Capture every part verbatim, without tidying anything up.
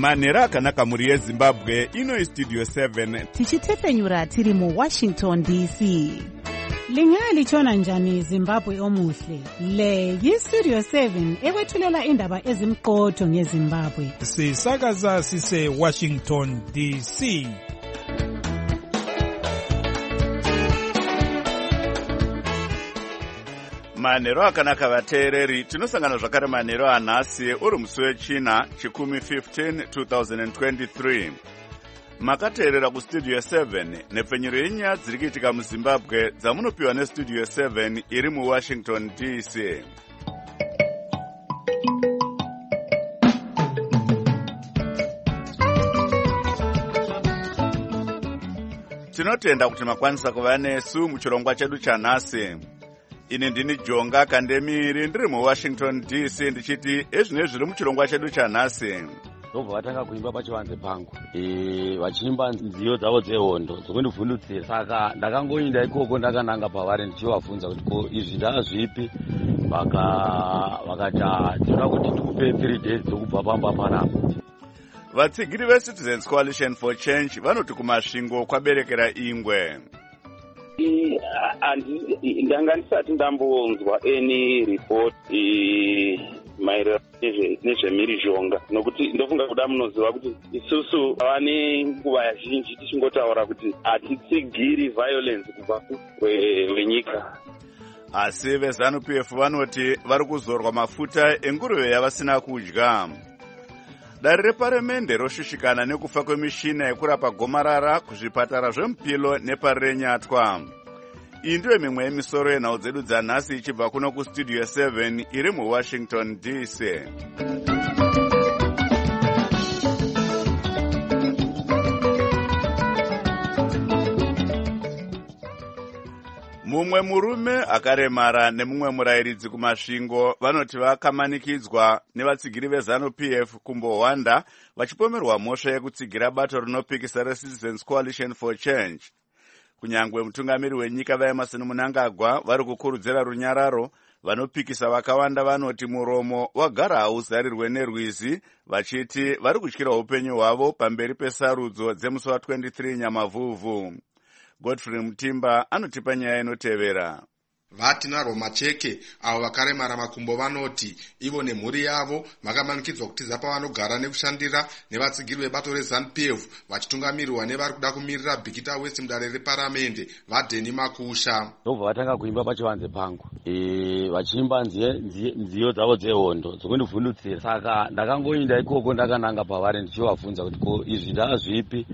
Manhero akanaka muri yeZimbabwe, ino Studio seven. Tichitefenyura tiri mu Washington D C. Lingalitshona njani Zimbabwe omuhle? Le yiStudio seven ekwethulela indaba ezimqotho ngeZimbabwe. Sisakaza sise Washington D C. Manhero akanaka vateereri, tinosangana zvakare manhero anhasi uri musi wechina chikumi fifteen twenty twenty-three. Makateerera kuStudio seven nepfenyuro yenyaya dziri kuitika muZimbabwe dzamunopiwa neStudio seven iri muWashington D C. Tinotenda kuti makwanisa kuva nesu muchirongwa chedu chanhasi. Ini ndini Jonga Kandemiri ndiri muWashington D C ndichiti ezvine zviri muchirongwa chedu chanhasi. Ndobva vatanga kuimba pachivanze pangu e, vachiimba nziyo dzavo dzehondo dzokundivhundutsira. Saka ndakangoinda ikoko ndakananga pavari ndichivabvunza kuti ko izvi ndazvipi, vakati tinoda kuti tikupe three days dzokubva pamba panapa. Vatsigiri veCitizens Coalition for Change vanoti kumasvingo kwaberekera ingwe. Ndanga ndisati ndambonzwa any report maererano nezvemhirizhonga, nokuti ndofunga kuda munoziva kuti isusu vane nguva zhinji tichingotaura kuti hatitsigiri violence kubva wenyika. Asi veZanu-P F vanoti vari kuzorwa mafuta enguruve yavasina kudya. Dare reparemende roshushikana nekufa kwemishina yekurapa gomarara kuzvipatara zveMupilo nepaRenyatwa. Iyi ndiyo mimwe yemisoro yenhau dzedu dzanhasi ichibva kuno kuStudio seven iri muWashington D C. Mumwe murume akaremara nemumwe murayiridzi kumasvingo vanoti vakamanikidzwa nevatsigiri veZanu-P F kumbohwanda vachipomerwa mhosva yekutsigira bato rinopikisa reCitizens Coalition for Change. Kunyangwe mutungamiri wenyika vaEmmerson Mnangagwa vari kukurudzira runyararo, vanopikisa vakawanda vanoti muromo wagara hauzarirwe nerwizi, vachiti vari kutyira upenyu hwavo pamberi pesarudzo dzemusi wa twenty-three Nyamavhuvhu. Godfrey Mutimba anotipa nyaya inotevera. Vati narwo macheke avo vakaremara makumbo vanoti ivo nemhuri yavo vakamanikidzwa kutiza pavanogara nekushandira nevatsigiri vebato reZanu-P F vachitungamirirwa nevari kuda kumirira Bhikita West mudare reparamende vaDheni Makusha. Ndobva vatanga kuimba pachivanze pangu e, vachiimba nziyo dzavo dzehondo dzokundivhundutsira. Saka ndakangoinda ikoko ndakananga pavari ndichivabvunza kuti ko izvi ndazvipi,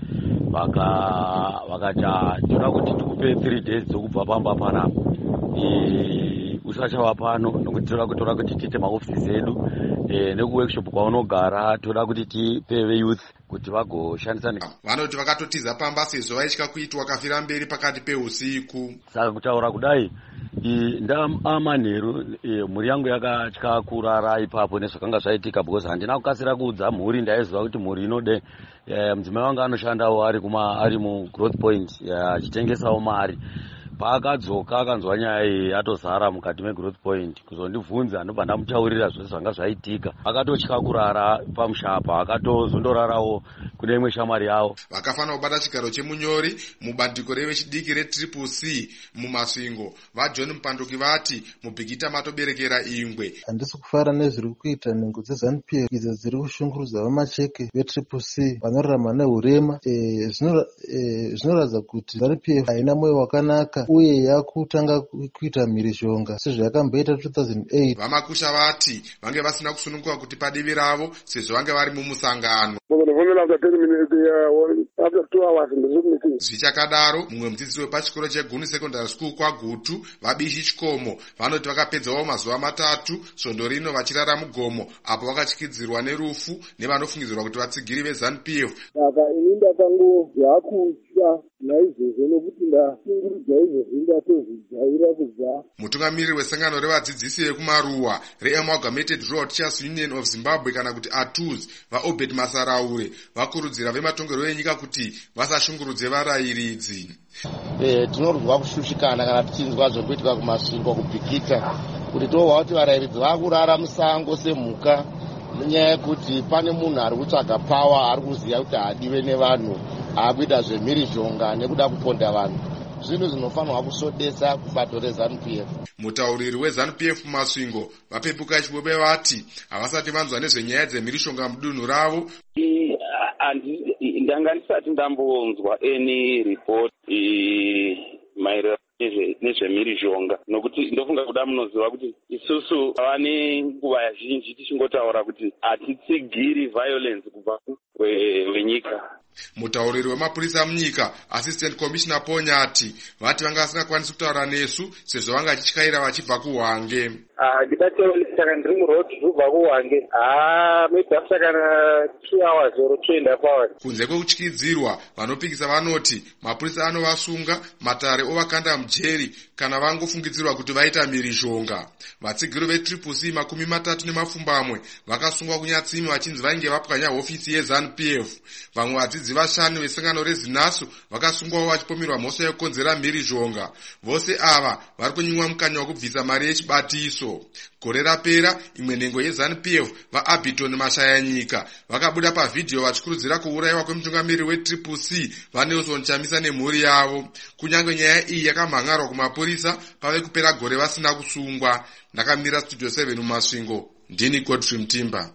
vakati tinoda kuti tikupe three days dzokubva pamba panapa. Uchachawa pano nokuti toda kutora kuti tiite maofisi edu e, nekuworkshop kwaunogara toda kuti tipe youth kuti vagoshandisa. Vanoti vakatotiza pamba sezvo vaitya kuitwa kafira mberi pakati peusiku. Saka kutaura kudai ndamanheru e, mhuri yangu yakatya kurara ipapo nezvakanga zvaitika because handina kukasira kuudza mhuri. Ndaiziva kuti mhuri inode e, mudzimai wangu anoshandawo ari kuma ari muGrowth Point achitengesawo e, mari. Paakadzoka akanzwa nyaya iyi atozara mukati meGrowth Point kuzondibvunza, ndobva ndamutaurira zvose zvanga zvaitika. Akatotya kurara pamushapa, akatozondorarawo kune imwe shamwari yavo. Vakafanira kubata chigaro chemunyori mubandiko revechidiki reTriple C mumasvingo vaJohn Mupanduki vati muBhikita matoberekera ingwe. Handisi kufara nezviri kuita nhengo dzeZanu-P F idzo dziri kushungurudza vamacheke veTriple C vanorarama nehurema. Zvinoratidza kuti Zanu-P F haina mwoyo wakanaka uye yakutanga kuita mhirizhonga sezvo yakamboita two thousand eight. Vamakusha vati vange vasina kusununguka kuti padivi ravo sezvo vange vari mumusangano. Zvichakadaro mumwe mudzidzisi wepachikoro cheGuni Secondary School kwaGutu vaBishi Chikomo vanoti vakapedzawo mazuva matatu svondo rino vachirara mugomo apo vakatyidzirwa nerufu nevanofungidzirwa kuti vatsigiri veZanu-P F. Saka ini ndakangodya kutya naizvozvo nokuti ndashungurudza izvozvi ndatozvijaira kubva. Mutungamiriri wesangano revadzidzisi vekumaruwa reAmalgamated Rural Teachers Union of Zimbabwe kana kuti A T U Z vaObed Masaraure vakurudzira vematongerwo enyika kuti vasashungurudze varayiridzi. Eh, tinorwa kushushikana kana tichinzwa zvokuitika kumasvingo kuBhikita kuti tohwa kuti varayiridzi vakurara musango semhuka nenyaya yekuti pane munhu ari kutsvaga pawa, ari kuziva kuti haadiwe nevanhu, aakuita zvemhirizhonga nekuda kuponda vanhu. Zvinhu zvinofanirwa kusodesa kubato reZANU P F. Mutauriri weZANU P F Masvingo vapepuka chibobe vati havasati vanzwa nezvenyaya dzemhirizhonga mudunhu ravo. Ndanga ndisati ndambonzwa eni ripoti maererano nezvemhirizhonga, nokuti ndofunga kuda munoziva kuti isusu ava nenguva zhinji tichingotaura kuti hatitsigiri violence kubva wenyika. Mutauriri wemapurisa munyika Assistant Commissioner Ponyati vati vanga vasingakwanisi kutaura nesu sezvo vanga vachityaira vachibva kuHwange. Ndibatewesaka ndiri murodhi kubva kuHwange. Ah, maybe after kana two hours or two and a half hours. Kunze kwekutyidzirwa, vanopikisa vanoti mapurisa anovasunga, matare ovakanda mujeri kana vangofungidzirwa kuti vaita mhirizhonga. Vatsigiri vetriple C makumi matatu nemapfumbamwe vakasungwa kunyatsimi vachinzi vainge vapwanya hofisi yeZANU P F. Vamwe vadzidzi vashanu vesangano reZinasu vakasungwawo vachipomerwa mhosva yekukonzera mhirizhonga. Vose ava vari kunyimwa mukanya wekubvisa mari yechibatiso. Gore rapera imwe nhengo yeZANU P F vaAbiton Mashayanyika vakabuda pavhidhiyo vachikurudzira kuurayiwa kwemutungamiri wetriple C vaNelson Chamisa nemhuri yavo. Kunyange nyaya iyi yakamhangarwa kumapurisa pave kupera gore vasina kusungwa. Ndakamira Studio seven muMasvingo, ndini Godfrey Mtimba.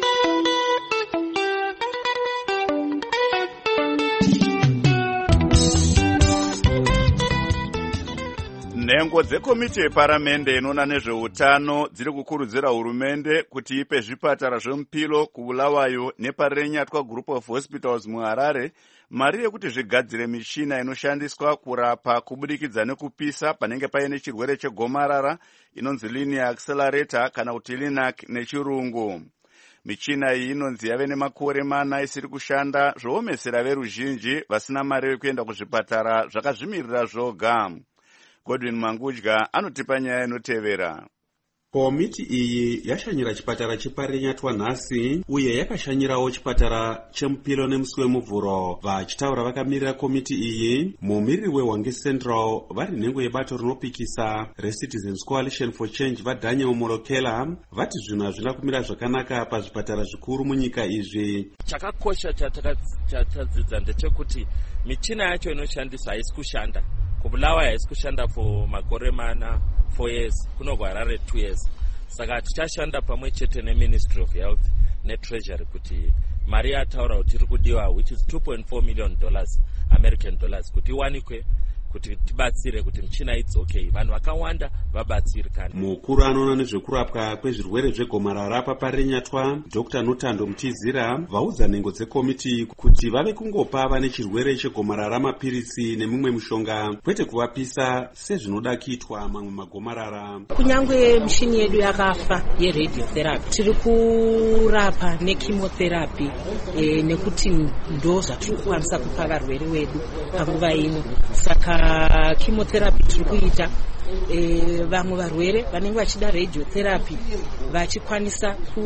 Nhengo dzekomiti yeparamende inoona nezveutano dziri kukurudzira hurumende kuti ipe zvipatara zvemupilo kuBulawayo neparenyatwa Group of Hospitals muHarare mari yekuti zvigadzire michina inoshandiswa kurapa kubudikidza nekupisa panenge paine chirwere chegomarara inonzi linear accelerator kana kuti LINAC nechirungu. Michina iyi inonzi yave nemakore mana isiri kushanda zvoomesera veruzhinji vasina mari yekuenda kuzvipatara zvakazvimirira zvoga. Godwin Mangudya anotipa nyaya inotevera. Komiti iyi yashanyira chipatara cheparenyatwa nhasi uye yakashanyirawo chipatara chemupilo nemusi wemuvhuro. Vachitaura vakamirira komiti iyi, mumiriri weHwange Central vari nhengo yebato rinopikisa reCitizens Coalition for Change vaDaniel Molokela vati zvinhu hazvina kumira zvakanaka pazvipatara zvikuru munyika izvi. Chakakosha chatadzidza ndechekuti michina yacho inoshandisa haisi kushanda. kuBulawayo haisi kushanda for makore mana four years, kuno kuHarare two years. Saka tichashanda pamwe chete neMinistry of Health neTreasury kuti mari yataura kuti iri kudiwa, which is two point four million dollars American dollars, kuti iwanikwe kuti tibatsire kuti michina idzoke vanhu vakawanda vabatsirikane. Mukuru anoona nezvekurapwa kwezvirwere zvegomarara paparenyatwa Doctor Notando Mtizira vaudza nhengo dzekomiti kuti vave kungopa vane chirwere chegomarara mapirisi nemimwe mishonga kwete kuvapisa sezvinoda kuitwa mamwe magomarara. Kunyangwe mishini yedu yakafa yeradiotherapy tiri kurapa nechemotherapy e, nekuti ndo zvatiri kukwanisa kupa varwere vedu panguva ino. Saka chemotherapy tiri kuita e, vamwe varwere vanenge vachida radiotherapy vachikwanisa ku,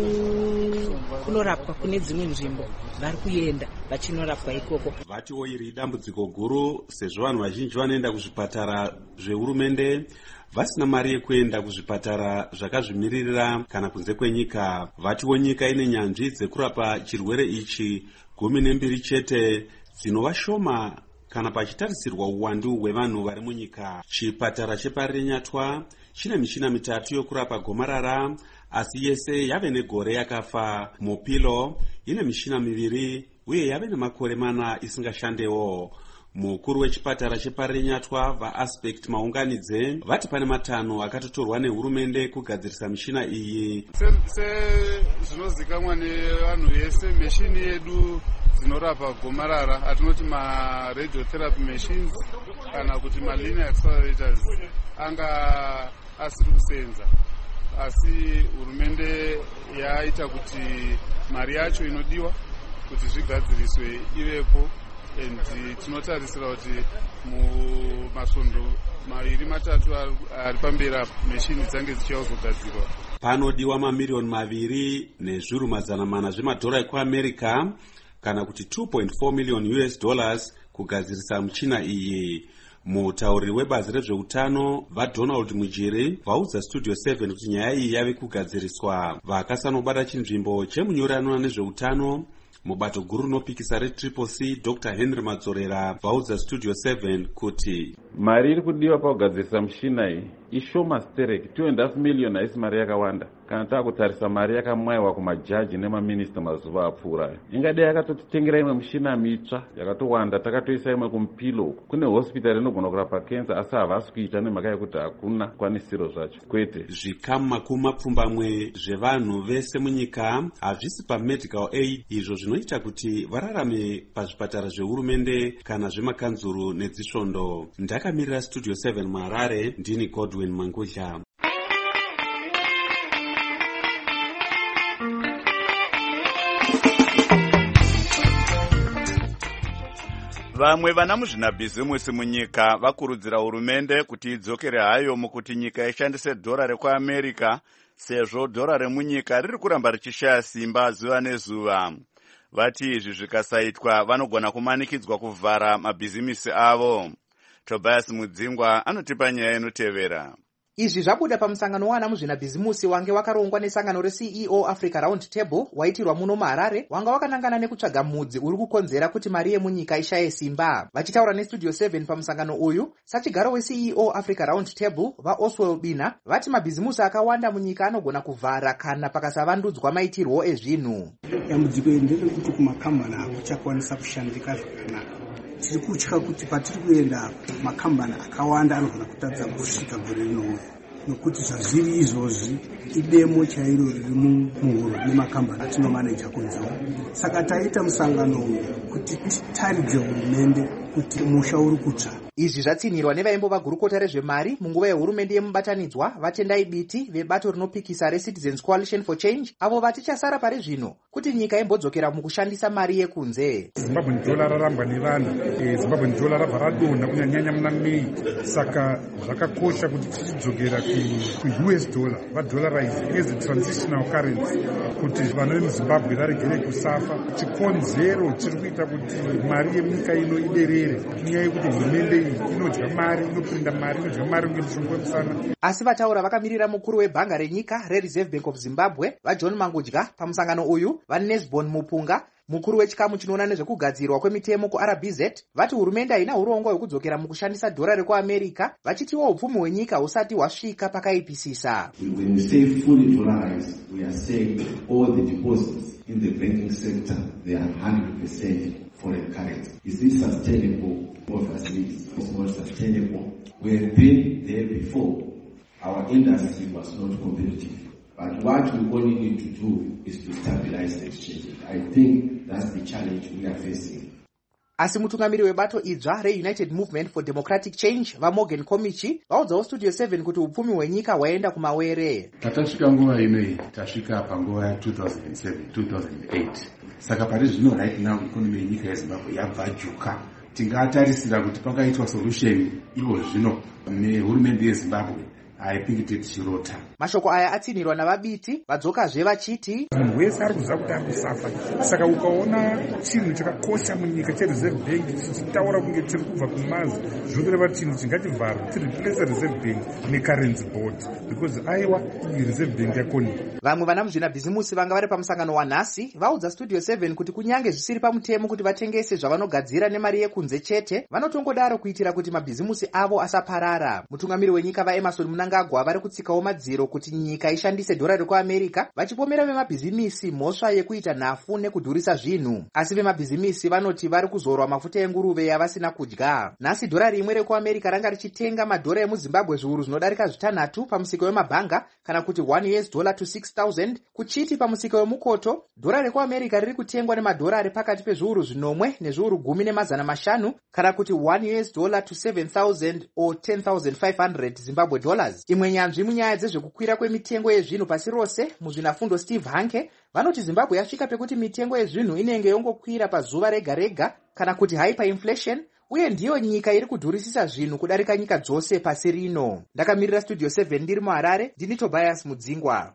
kunorapwa kune dzimwe nzvimbo vari kuenda vachinorapwa ikoko. Vatiwo iri dambudziko guru sezvo vanhu vazhinji vanoenda kuzvipatara zvehurumende vasina mari yekuenda kuzvipatara zvakazvimiririra kana kunze kwenyika. Vatiwo nyika ine nyanzvi dzekurapa chirwere ichi gumi nembiri chete dzinova shoma kana pachitarisirwa uwandu hwevanhu vari munyika. Chipatara cheparenyatwa chine michina mitatu yokurapa gomarara, asi yese yave negore yakafa. Mupilo ine michina miviri uye yave nemakore mana isingashandewo. Mukuru wechipatara cheparenyatwa vaAspect Maunganidze vati pane matano akatotorwa nehurumende kugadzirisa michina iyi. Sezvinozikamwa nevanhu vese, mishini yedu dzinorapa gomarara atinoti maradiotherapy machines kana kuti malinear accelerators anga asiri kusenza, asi hurumende yaita kuti mari yacho inodiwa kuti zvigadziriswe ivepo, and tinotarisira kuti mumasvondo mairi matatu ari pamberi meshini dzange dzichiva kugadzirwa. Panodiwa mamiriyoni maviri nezviru mazana mana zvemadhora ekuAmerica kana kuti two point four million U S dollars kugadzirisa michina iyi. Mutauriri webazi rezveutano vaDonald Mujere vaudza Studio seven kuti nyaya iyi yave kugadziriswa. Vakasanobata chinzvimbo chemunyori anoona nezveutano mubato guru rinopikisa retriple C Doctor Henry Madzorera vaudza Studio seven kuti mari iri kudiwa pakugadzirisa mushina iyi ishoma stereki two and a half million haisi mari yakawanda kana taakutarisa mari yakamwaiwa kumajaji nemaminista mazuva apfuurayo. Ingadai yakatotitengera imwe mushina mitsva yakatowanda takatoisa imwe kumupilo uku. Kune hospitari inogona kurapa kensa asi havasi kuita nemhaka yekuti hakuna kwanisiro zvacho. Kwete zvikamu makumi mapfumbamwe zvevanhu vese munyika hazvisi pamedical aid, izvo zvinoita kuti vararame pazvipatara zvehurumende kana zvemakanzuru nedzisvondo. Ndakamirira Studio seven muHarare, ndini Godwin Mangudla. Vamwe vana muzvinabhizimusi munyika vakurudzira hurumende kuti idzokere hayo mukuti nyika ishandise dhora rekuAmerica sezvo dhora remunyika riri kuramba richishaya simba zuva nezuva. Vati izvi zvikasaitwa vanogona kumanikidzwa kuvhara mabhizimisi avo. Tobias Mudzingwa anotipa nyaya inotevera. Izvi zvabuda pamusangano wana muzvinabhizimusi wange wakarongwa nesangano re C E O Africa Round Table waitirwa muno muHarare, wanga wakanangana nekutsvaga mudzi uri kukonzera kuti mari yemunyika ishaye simba. Vachitaura neStudio seven pamusangano uyu, sachigaro we C E O Africa Round Table vaOswell Bina vati mabhizimusi akawanda munyika anogona kuvhara kana pakasavandudzwa maitirwo ezvinhu. Dambudziko nderekuti kumakambani hakuchakwanisa kushandika zvakanaka. Tiri kutya kuti patiri kuenda makambani akawanda anogona kutadza kusvika gore rinouya, nokuti zvazviri izvozvi idemo chairo riri muhuro nemakambani atinomaneja kunzewo. Saka taita musangano uyu kuti titaridze hurumende kuti musha uri kutsva. Izvi zvatsinirwa nevaimbova gurukota rezvemari munguva yehurumende yemubatanidzwa vatendai biti vebato rinopikisa reCitizens Coalition for Change, avo vati chasara pari zvino kuti nyika imbodzokera mukushandisa mari yekunze. Zimbabwe dola rarambwa nevanhu, Zimbabwe dola rabva radonha kunyanyanya muna Mei, saka zvakakosha kuti tichidzokera ku-U S dollar vadollarize as a transitional currency kuti vanhu vemuZimbabwe varegere kusafa. Chikonzero chiri kuita kuti mari yemunyika ino iderere nyaya yekuti hurumende iyi inodya mari, inopinda mari, inodya mari ngemushongo wemusana. Asi vataura vakamirira mukuru webhanga renyika reReserve Bank of Zimbabwe vaJohn Mangudya pamusangano uyu vaNesbon Mupunga, mukuru wechikamu chinoona nezvekugadzirwa kwemitemo kuR B Z, vati hurumende haina urongwa hwekudzokera mukushandisa dhora rekuAmerica, vachitiwo upfumi hwenyika husati hwasvika pakaipisisa. When we say fully dollarized, we are saying all the deposits in the banking sector, they are one hundred percent foreign currency. Is this sustainable? Obviously, it's not sustainable. We have been there before. Our industry was not competitive. But what we only need to do is to stabilize the exchange. I think that's the challenge we are facing. Asi mutungamiri webato idzva reUnited Movement for Democratic Change vaMorgan Komichi vaudzawo Studio seven kuti upfumi hwenyika hwaenda kumawere. Tatasvika nguva inoi, tasvika panguva ya two thousand seven two thousand eight. Saka pari zvino right now economy yenyika yeZimbabwe yabvajuka. Tingatarisira kuti pangaitwa solution ivo zvino nehurumende yeZimbabwe. I think tichirota. Mashoko aya atsinirwa navabiti vadzokazve vachiti munhu wese ari kuziva kuti ari kusafa. Saka ukaona chinhu chakakosha munyika cheReserve Bank chichitaura kunge chiri kubva kumazi, zvokureva chinhu chingachivhara tireplace Reserve Bank necurrency board because aiwa iyi Reserve Bank yakoni. Vamwe vana muzvinabhizimusi vanga vari pamusangano wanhasi vaudza Studio seven kuti kunyange zvisiri pamutemo kuti vatengese zvavanogadzira nemari yekunze chete, vanotongodaro kuitira kuti mabhizimusi avo asaparara. Mutungamiri wenyika vaEmerson Mnangagwa vari kutsikawo madziro kuti nyika ishandise dhora rekuAmerica, vachipomera vemabhizimisi mhosva yekuita nhafu nekudhurisa zvinhu. Asi vemabhizimisi vanoti vari kuzorwa mafuta enguruve yavasina kudya. Nhasi dhora rimwe rekuAmerica ranga richitenga madhora emuZimbabwe zviuru zvinodarika zvitanhatu pamusika wemabhanga, kana kuti one U S dollar to six thousand, kuchiti pamusika wemukoto dhora rekuAmerica riri kutengwa nemadhorari pakati pezviuru zvinomwe nezviuru gumi nemazana mashanu, kana kuti one U S dollar to seven thousand or ten thousand five hundred Zimbabwe dollars. Imwe nyanzvi munyaya dzezvekukwira kwemitengo yezvinhu pasi rose, muzvinafundo Steve Hanke vanoti Zimbabwe yasvika pekuti mitengo yezvinhu inenge yongokwira pazuva rega rega, kana kuti hyperinflation, uye ndiyo nyika iri kudhurisisa zvinhu kudarika nyika dzose pasi rino. Ndakamirira Studio seven ndiri muHarare, ndini Tobias Mudzingwa.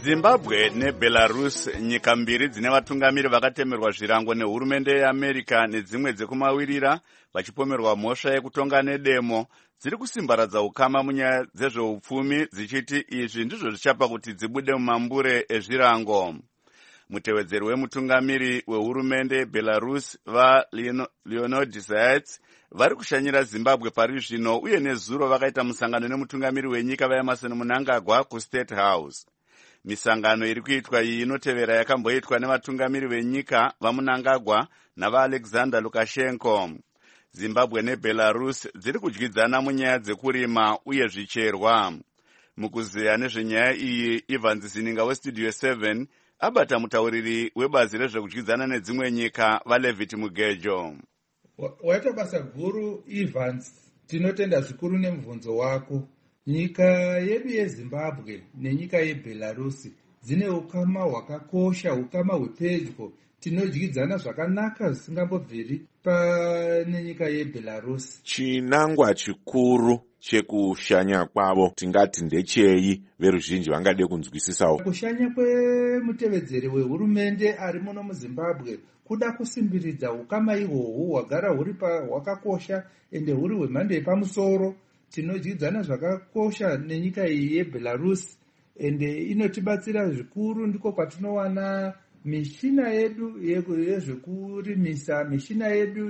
Zimbabwe neBelarus, nyika mbiri dzine vatungamiri vakatemerwa zvirango nehurumende yeAmerica nedzimwe dzekumawirira vachipomerwa mhosva yekutonga nedemo, dziri kusimbaradza ukama munyaya dzezveupfumi, dzichiti izvi ndizvo zvichapa kuti dzibude mumambure ezvirango. Mutevedzeri wemutungamiri wehurumende Belarus vaLeonid Zayats vari kushanyira Zimbabwe pari zvino, uye nezuro vakaita musangano nemutungamiri wenyika vaEmerson Mnangagwa kuState House. Misangano iri kuitwa iyi inotevera yakamboitwa nevatungamiri venyika vaMnangagwa navaAlexander Lukashenko. Zimbabwe neBelarus dziri kudyidzana munyaya dzekurima uye zvicherwa. Mukuzeya nezvenyaya iyi, Evans Zininga weStudio seven abata mutauriri webazi rezvekudyidzana nedzimwe nyika vaLevit Mugejo. Waita basa guru Evans, tinotenda zvikuru nemubvunzo wako. Nyika yedu yeZimbabwe nenyika yeBelarus dzine ukama hwakakosha, ukama hwepedyo. Tinodyidzana zvakanaka zvisingambobviri pane nyika yeBelarus. Chinangwa chikuru chekushanya kwavo tingati ndechei, veruzhinji vangade kunzwisisawo? Kushanya kwemutevedzeri wehurumende ari muno muZimbabwe kuda kusimbiridza ukama ihwohwo hwagara huri hwakakosha ende huri hwemhando yepamusoro. Tinodyidzana zvakakosha nenyika iyi yeBelarus ende inotibatsira zvikuru. Ndiko kwatinowana mishina yedu yezvekurimisa, mishina yedu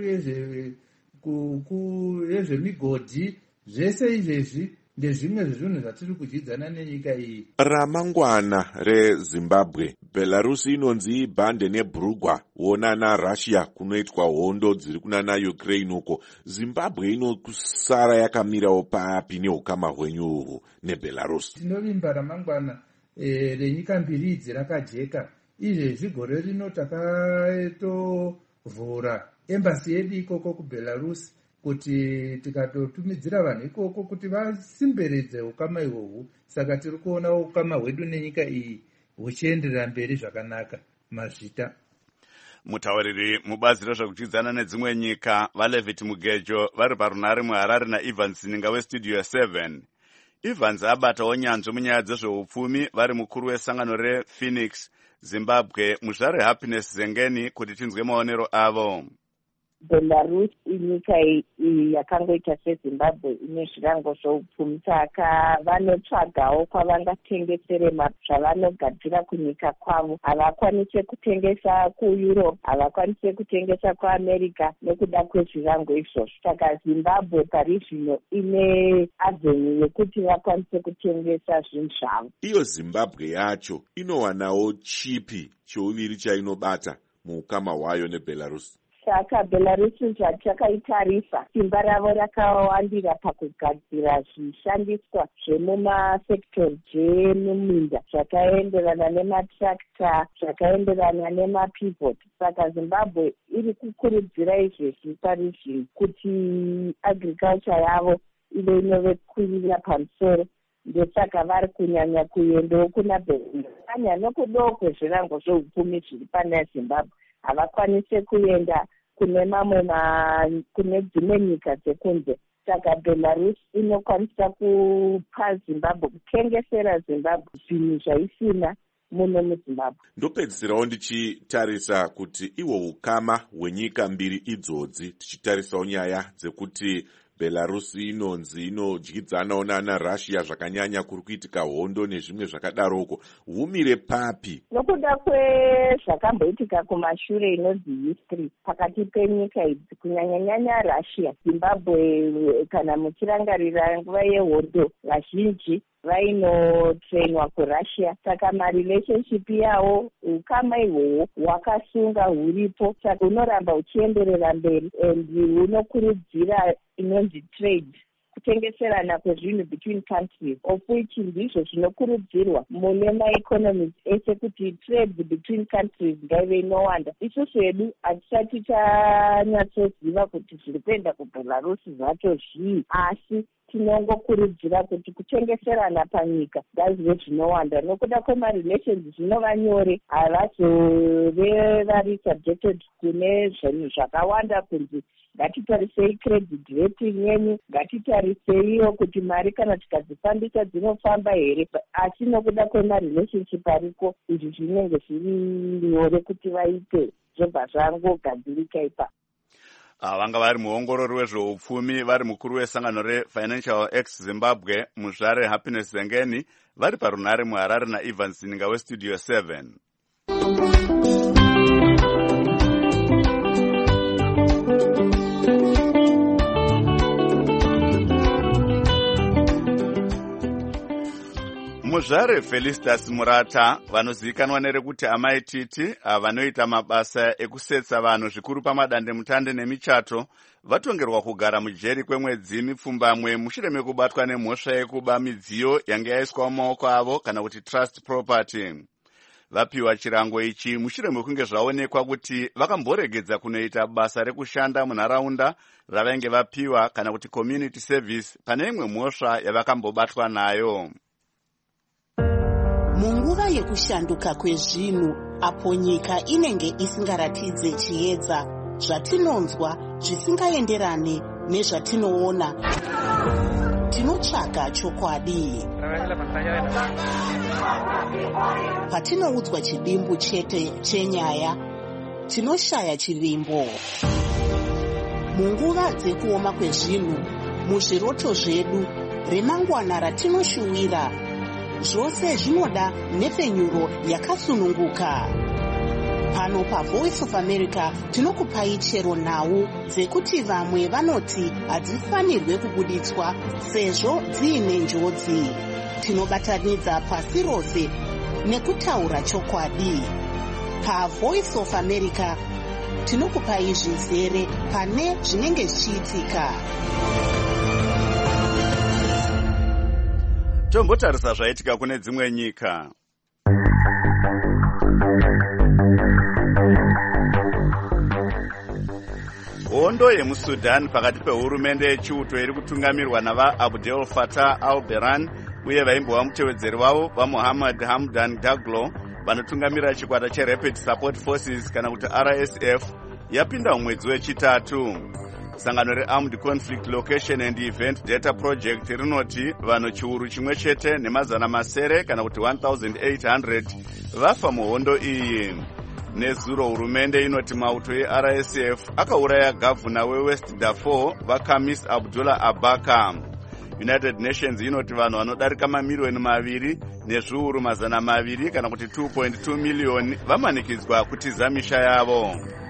yezvemigodhi. Zvese izvezvi ndezvimwe zvezvinhu zvatiri kudyidzana nenyika iyi. Ramangwana reZimbabwe, Belarus inonzi ibhande neBrugwa wona naRussia kunoitwa hondo dziri kuna naUkraine uko. Zimbabwe inokusara yakamirawo papi neukama hwenyu uhwu neBelarus? Tinovimba ramangwana e, renyika mbiri idzi rakajeka. Izvezvi gore rino takatovhura embasi yedu ikoko kuBelarus kuti tikatotumidzira vanhu ikoko kuti vasimberedze ukama ihwohwu. Saka tiri kuona ukama hwedu nenyika iyi huchienderera mberi zvakanaka mazvita. Mutauriri mubazi rezvekudyidzana nedzimwe nyika vaLevit Mugejo vari parunare muHarare naEvans Zininga weStudio seven. Evans abatawo nyanzvi munyaya dzezveupfumi vari mukuru wesangano rePhoenix Zimbabwe, muzvare Happiness Zengeni, kuti tinzwe maonero avo. Belarus inyika yakangoita seZimbabwe ine zvirango zvoupfumi, saka vanotsvagawo kwavangatengesere zvavanogadzira kunyika kwavo. Havakwanise kutengesa kuEurope, havakwanise kutengesa kuAmerica nekuda kwezvirango izvozvo. Saka Zimbabwe pari zvino ine avenue yekuti vakwanise kutengesa zvinhu zvavo. Iyo Zimbabwe yacho inowanawo chipi chouviri chainobata muukama hwayo neBelarus? Saka Belarus zvachakaitarisa, simba ravo rakawandira pakugadzira zvishandiswa zvemumasektori zvemuminda zvakaenderana nematrakta, zvakaenderana nemapivot. Saka Zimbabwe iri kukurudzira izvezvi pari zvino kuti agriculture yavo ive inovekurira pamusoro. Ndosaka vari kunyanya kuendawo kuna Belarus. Kanya nokudoko zvirango zveupfumi zviri pana Zimbabwe havakwanise kuenda kune mamwe kune dzimwe nyika dzekunze. Saka Belarus inokwanisa kupa Zimbabwe, kutengesera Zimbabwe zvinhu zvaisina muno muZimbabwe. Ndopedzisirawo ndichitarisa kuti iwo ukama hwenyika mbiri idzodzi, tichitarisawo nyaya dzekuti Belarus inonzi inodyidzanawo naRussia zvakanyanya, kuri kuitika hondo nezvimwe zvakadaroko, humire papi? Nokuda kwezvakamboitika kumashure inonzi history pakati penyika idzi, kunyanyanyanya Russia, Zimbabwe kana muchirangarira nguva yehondo vazhinji vainotrainwa kuRussia. Saka marelationship yavo, ukama ihwohwo hwakasunga huripo, saka unoramba uchienderera mberi and unokurudzira inonzi trade, kutengeserana kwezvinhu between countries, of which ndizvo zvinokurudzirwa mune maeconomies ese kuti trade between countries ngaive inowanda. Isusu hedu hatisati tanyatsoziva kuti zviri kuenda kuBelarus zvacho zvii, asi tinongokurudzira kuti kutengeserana panyika ngazvive zvinowanda. Nokuda kwemarelations zvinova nyore, havazove vari subjected kune zvinhu zvakawanda kunzi ngatitarisei credit rating yenyu, ngatitariseiwo kuti mari kana tikadzifambisa dzinofamba here. Asi nokuda kwemarelationship ariko, izvi zvinenge zviri nyore kuti vaite zvobva zvangogadzirika ipa. Vanga vari muongorori wezveupfumi vari mukuru wesangano reFinancial X Zimbabwe Muzvare Happiness Zengeni vari parunare muHarare naIvan Zininga weStudio seven. Muzvare Felicitas Murata vanozivikanwa nerekuti Amai Titi vanoita mabasa ekusetsa vanhu zvikuru pamadande mutande nemichato vatongerwa kugara mujeri kwemwedzi mipfumbamwe mushure mekubatwa nemhosva yekuba midziyo yange yaiswa mumaoko avo kana kuti trust property. Vapiwa chirango ichi mushure mekunge zvaonekwa kuti vakamboregedza kunoita basa rekushanda munharaunda ravainge vapiwa kana kuti community service pane imwe mhosva yavakambobatwa nayo. Munguva yekushanduka kwezvinhu apo nyika inenge isingaratidze chiedza, zvatinonzwa zvisingaenderane nezvatinoona, tinotsvaga chokwadi. Patinoudzwa chidimbu chete chenyaya, tinoshaya chirimbo. Munguva dzekuoma kwezvinhu, muzviroto zvedu, remangwana ratinoshuwira, zvose zvinoda nepfenyuro yakasununguka. Pano paVoice of America tinokupai chero nhau dzekuti vamwe vanoti hadzifanirwe kubuditswa sezvo dziine njodzi. Tinobatanidza pasi rose nekutaura chokwadi. PaVoice of America tinokupai zvizere pane zvinenge zvichiitika. Tombotarisa zvaitika kune dzimwe nyika. Hondo yemuSudan pakati pehurumende yechiuto iri kutungamirwa navaAbdel Fattah al-Burhan uye vaimbova mutevedzeri wavo vaMohammed Hamdan Daglo vanotungamira chikwata cheRapid Support Forces kana kuti R S F yapinda mumwedzi wechitatu. Sangano reArmed Conflict Location and Event Data Project rinoti vanhu chiuru chimwe chete nemazana masere kana kuti eighteen hundred vafa muhondo iyi. Nezuro hurumende inoti mauto eR S F akauraya gavhuna weWest Darfur vaKhamis Abdullah Abaka. United Nations inoti vanhu vanodarika mamiliyoni maviri nezviuru mazana maviri kana kuti two point two miliyoni vamanikidzwa kutiza misha yavo.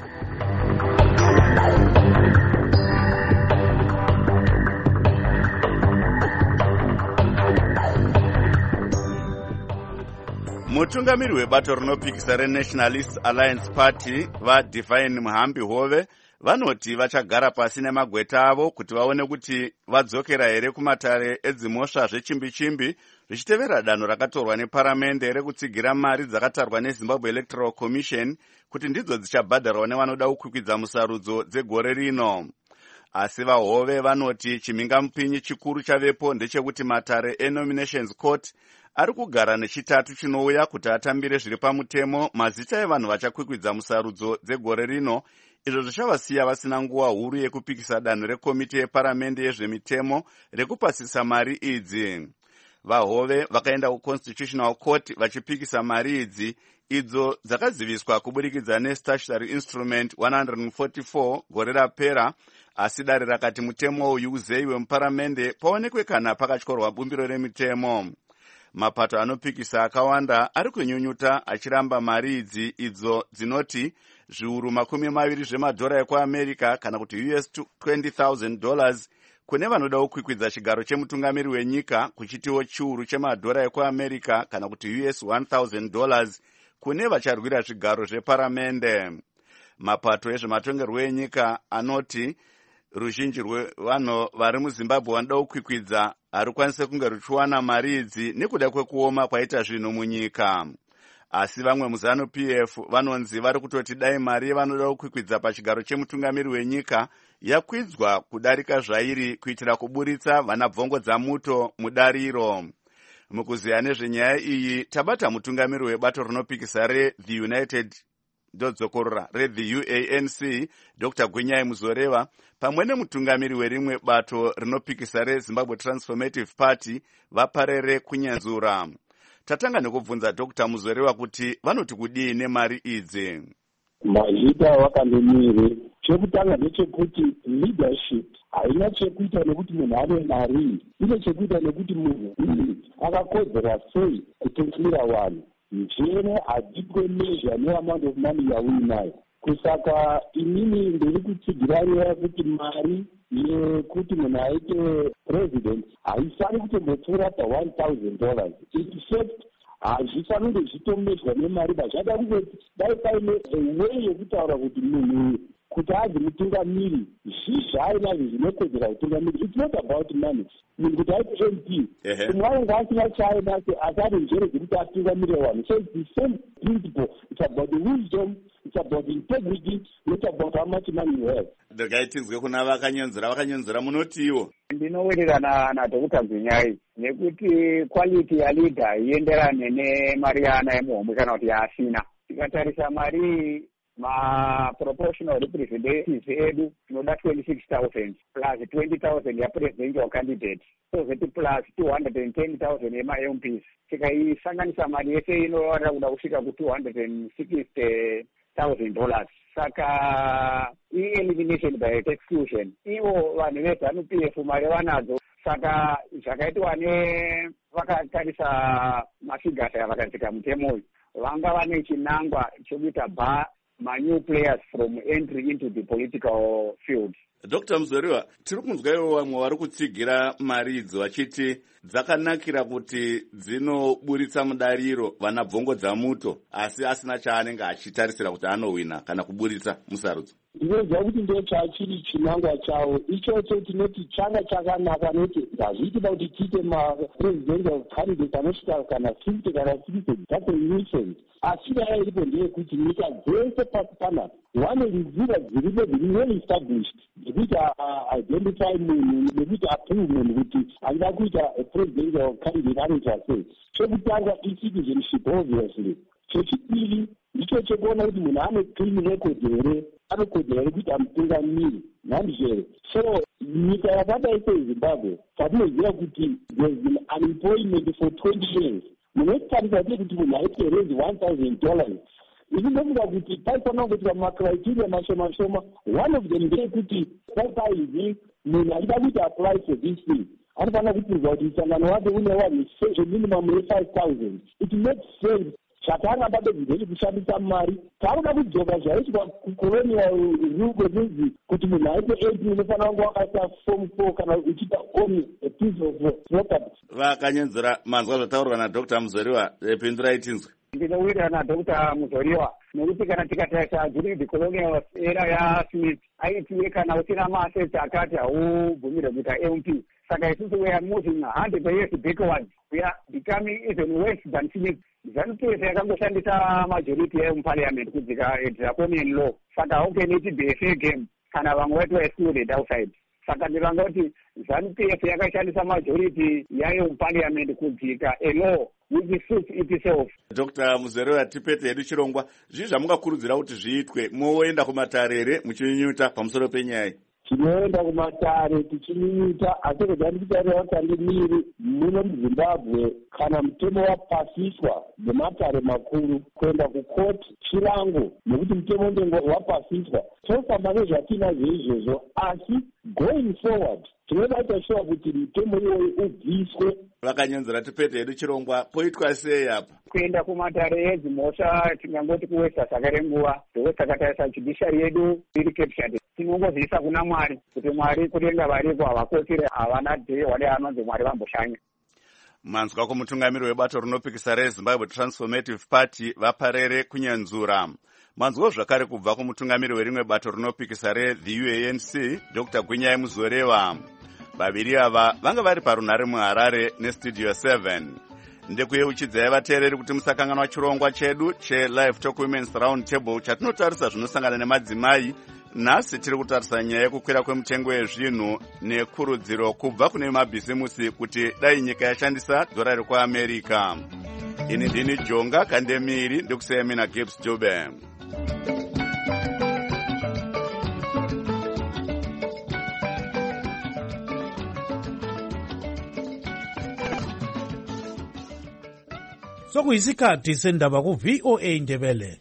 Mutungamiri webato rinopikisa reNationalist Alliance Party vaDivine Muhambi Hove vanoti vachagara pasi nemagweta avo kuti vaone kuti vadzokera here kumatare edzimhosva zvechimbi-chimbi zvichitevera danho rakatorwa neparamende rekutsigira mari dzakatarwa neZimbabwe Electoral Commission kuti ndidzo dzichabhadharwa nevanoda kukwikwidza musarudzo dzegore rino. Asi vaHove vanoti chimhingamupinyi chikuru chavepo ndechekuti matare eNominations Court ari kugara nechitatu chinouya kuti atambire zviri pamutemo mazita evanhu vachakwikwidza musarudzo dzegore rino, izvo zvichavasiya vasina nguva huru yekupikisa danho rekomiti yeparamende yezvemitemo rekupasisa mari idzi. VaHove vakaenda kuConstitutional Court vachipikisa mari idzi idzo dzakaziviswa kuburikidza neStatutory Instrument one forty-four gore rapera, asi dare rakati mutemo uyu uzeyiwe muparamende paonekwe kana pakatyorwa bumbiro remitemo. Mapato anopikisa akawanda ari kunyunyuta achiramba mari idzi idzo dzinoti zviuru makumi maviri zvemadhora ekuAmerica kana kuti U S twenty thousand dollars kune vanoda kukwikwidza chigaro chemutungamiri wenyika, kuchitiwo chiuru chemadhora ekuAmerica kana kuti U S one thousand dollars kune vacharwira zvigaro zveparamende. Mapato ezvematongerwo enyika anoti ruzhinji rwevanhu vari muZimbabwe vanoda kukwikwidza harukwanise kunge ruchiwana mari idzi nekuda kwekuoma kwaita zvinhu munyika. asi vamwe muzanu P F vanonzi vari kutoti dai mari vanoda kukwikwidza pachigaro chemutungamiri wenyika yakwidzwa kudarika zvairi kuitira kuburitsa vanabvongodzamuto mudariro. Mukuziya nezvenyaya iyi tabata mutungamiri webato rinopikisa reThe United ndodzokorora reThe U A N C Doctor Gwinyai Muzoreva pamwe nemutungamiri werimwe bato rinopikisa reZimbabwe Transformative Party vaparere kunyanzura. Tatanga nekubvunza Doctor Muzoreva kuti vanoti kudii nemari idzi. Mazita wakandemire chekutanga ndechekuti leadership haina chekuita nekuti munhu ane mari, ine chekuita nekuti munhu akakodzera sei kutungamira vanhu. Njere hadzitwe measure neamount of money yauinayo. Kusaka inini ndiri kutsigira kuti mari yekuti munhu aite president haifani kutombopfuura pa one thousand dollars. In fact hazvifaniri kunge zvitomeshwa nemari, vachada kungoti dai paine way yekutaura kuti munhu kuti azi mutungamiri zvizvainazvo zvinokodzera utungamiri. It's not about money. Munhu kuti aite M P umwe ainge asina chainacho asi ane njere dzekuti atungamirire vanhu. So it's the same principle. It's about the wisdom, it's about integrity, not about how much money you have. Ndakaitinzwe kuna vakanyenzera vakanyenzera munotiwo. Ndinowirirana naDokta Gwinyai nekuti quality ya leader ienderane nemari yaanayo muhomwe kana kuti yaasina. Tikatarisa mari ma proportional representatives edu tinoda twenty-six thousand plus twenty thousand ya presidential candidate, so that plus two hundred ten thousand yema M Ps. Tikaisanganisa mari yese inorwara kuda kusvika ku two hundred sixty thousand dollars. Saka i-elimination by exclusion, ivo vanhu veZanu P F mari vanadzo. Saka zvakaitwa nevakatarisa mafigasi avakadzika mutemo uyu vanga vane chinangwa chokuita ba my new players from entry into the political field. Doctor Muzoriwa, tiri kunzwaiwo vamwe vari kutsigira mari idzi vachiti dzakanakira kuti dzinoburitsa mudariro vanabvongodzamuto asi asina chaanenge achitarisira kuti anowina kana kuburitsa musarudzo. Ndinoziva kuti ndo chachiri chinangwa chavo ichocho tinoti changa chakanaka nekuti hazviiti kuti tiite mapresidential candidates anosvika kana fifty kana sixty. That's a nuisance. Asi daya iripo ndeyekuti nyika dzese pasi panapa vane nzira dziripo dziri well established dzekuti identify munhu nekuti approve munhu kuti angida kuita presidential candidate anoita sei. Chekutanga i-citizenship obviously. Chechipiri ndicho chekuona kuti munhu ane clean record here, anokodzera here kuti amutungamiri nhandizvere. So nyika yakadai seZimbabwe patinoziva kuti there's been unemployment for twenty years. Munotarisa sei kuti munhu aite raise one thousand dollars. Ini ndofunga kuti paifanira kuti pamacriteria mashoma shoma one of them ndeyekuti paipaizi munhu achida kuti apply for this thing anofanira kupinzwa kuti msangano wake une one minimum ye-five thousand. It makes sense. Chakanga badedzeri kushandisa mari takuda kudzoka zvaitwa kucolonial rule kwezinzi kuti munhu aite eight unofanira kunge wakaisa form four kana uchiita own a piece of property. Vakanyenzera manzwa zvataurwa naDoctor Muzoriwa, pindurai tinzwe. Ndinowirirana naDokta Muzoriwa nekuti kana tikatarisa during the colonial era yaSmith aitiwe kana usina maassets akati haubvumirwe kuita M P. Saka isusu we are moving one hundred years backwards. We are becoming even worse than Smith. ZANU P F yakangoshandisa majority yemuparliament kudzika draconian law. Saka how can it be a fair game kana vamwe vaitwa excluded outside? Saka ndivanga kuti ZANU P F yakashandisa majority yayo muparliament kudzika a law which suits itself. Doctor Muzoriwa, tipete hedu chirongwa zvii zvamungakurudzira kuti zviitwe moenda kumatarere muchinyunyuta pamusoro penyaya. Tinoenda kumatare tichinyunyuta asi kudza ndikutarira vatandemiri muno muZimbabwe kana mutemo wapasiswa nematare makuru kuenda kukoti chirango nekuti mutemo ndengo wapasiswa tofamba nezvatinazvo izvozvo asi going forward tinoda kuita sure kuti mutemo iwoyo ubviswe. Vakanyenzera tipete hedu chirongwa poitwa sei apa? Kuenda kumatare edzimhosva tingangoti kuwesta sakare nguva ndokusakatarisa judiciary yedu iri captured. Tinongozivisa kuna Mwari kuti Mwari kutenga varipo havakotsire havana dhehwade anonzi Mwari vamboshanya. Manzwa kumutungamiri webato rinopikisa reZimbabwe Transformative Party vaparere kunyanzura. Manzwa zvakare kubva kumutungamiri werimwe bato rinopikisa reThe U A N C Doctor Gwinyai Muzoreva. Vaviri ava vanga vari parunhare muHarare neStudio seven. ndekuyeuchidzai vateereri kuti musakanganwa chirongwa chedu chelive talk women's round table chatinotarisa zvinosangana nemadzimai. Nhasi tiri kutarisa nyaya yekukwira kwemutengo wezvinhu nekurudziro kubva kune mabhizimusi kuti dai nyika yashandisa dora rekuamerica. Ini ndini Jonga Kandemiri ndikusiyamina Gibbs Dube. Sokuyisikhathi sendaba ku V O A Ndebele.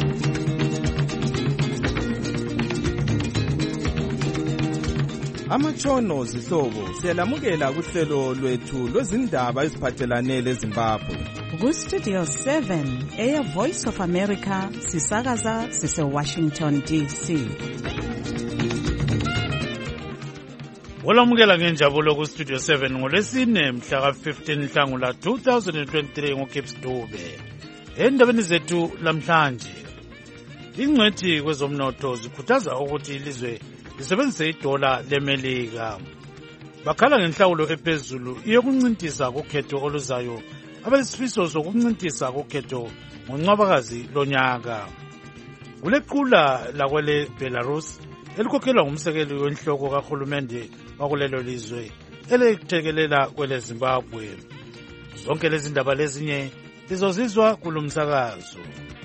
Amatshono zihlobo siyalamukela kuhlelo lwethu lwezindaba eziphathelane leZimbabwe. Ku Studio seven eya Voice of America sisakaza sise Washington D C. Olamukela ngenjabulo ku Studio seven ngolesine mhla ka fifteen Nhlangula two thousand twenty-three ngoKips Dube. Endabeni zethu lamhlanje, ingcwethi kwezomnotho zikhuthaza ukuthi ilizwe lisebenzise idola leMelika. Bakhala ngenhlawulo ephezulu iyokuncintisa kukhetho oluzayo abalesifiso sokuncintisa kukhetho ngoNcwabakazi lonyaka. Kulequla lakwele Belarus elikhokhelwa ngumsekeli wenhloko kahulumende wakulelo lizwe elethekelela kwele Zimbabwe. Zonke lezi ndaba lezinye lizozizwa kulumsakazo.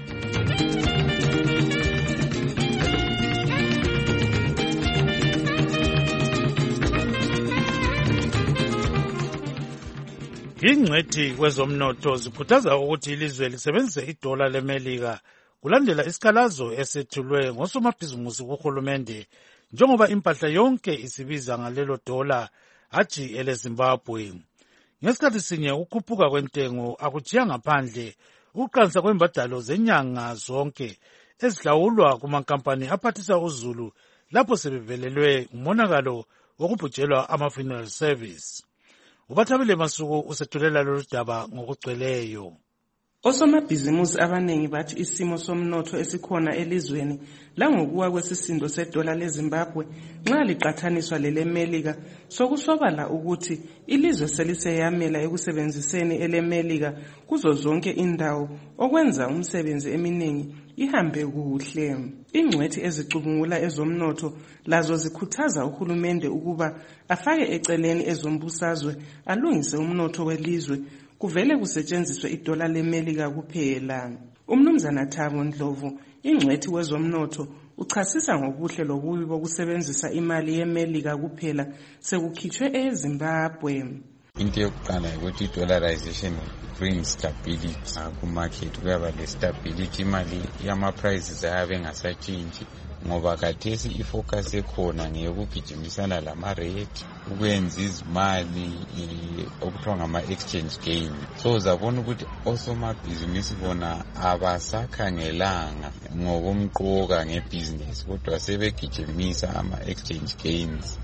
Ingcwethi kwezomnotho zikhuthaza ukuthi ilizwe lisebenzise idola leMelika kulandela isikhalazo esethulwe ngosomabhizimusi kuhulumende njengoba impahla yonke isibiza ngalelo dola hatshi eleZimbabwe. Ngesikhathi sinye ukukhuphuka kwentengo akujiya ngaphandle ukuqansa kwembadalo zenyanga zonke ezihlawulwa kumankampani aphathisa uzulu lapho sebevelelwe umonakalo wokubhujelwa ama-funeral service. Ubathabile Masuku usethulela lolu daba ngokugcweleyo. Osomabhizimusi abanengi bathi isimo somnotho esikhona elizweni langokuwa kwesisindo sedola leZimbabwe nxa liqathaniswa leleMelika sokusobala ukuthi ilizwe seliseyamela ekusebenziseni eleMelika kuzo zonke indawo okwenza umsebenzi eminingi ihambe kuhle. Ingcwethi ezicubungula ezomnotho lazo zikhuthaza uhulumende ukuba afake eceleni ezombusazwe alungise umnotho welizwe kuvele kusetshenziswe idola leMelika kuphela. Umnumzana Thabo Ndlovu, ingcwethi wezomnotho, uchasisa ngobuhle lobubi bokusebenzisa imali yeMelika kuphela sekukhitshwe eZimbabwe. Into yokuqala ukuthi i-dollarization brings stability ku-market, kuyaba le-stability, imali yama-prices ayabe engasatshintshi ngoba khathesi ifocus ekhona ngeyokugijimisana lama-rate ukwenza izimali okuthiwa ngama-exchange gain. So zabona ukuthi osomabhizinisi bona abasakhangelanga ngokumqoka ngebhizinisi kodwa sebegijimisa ama-exchange gains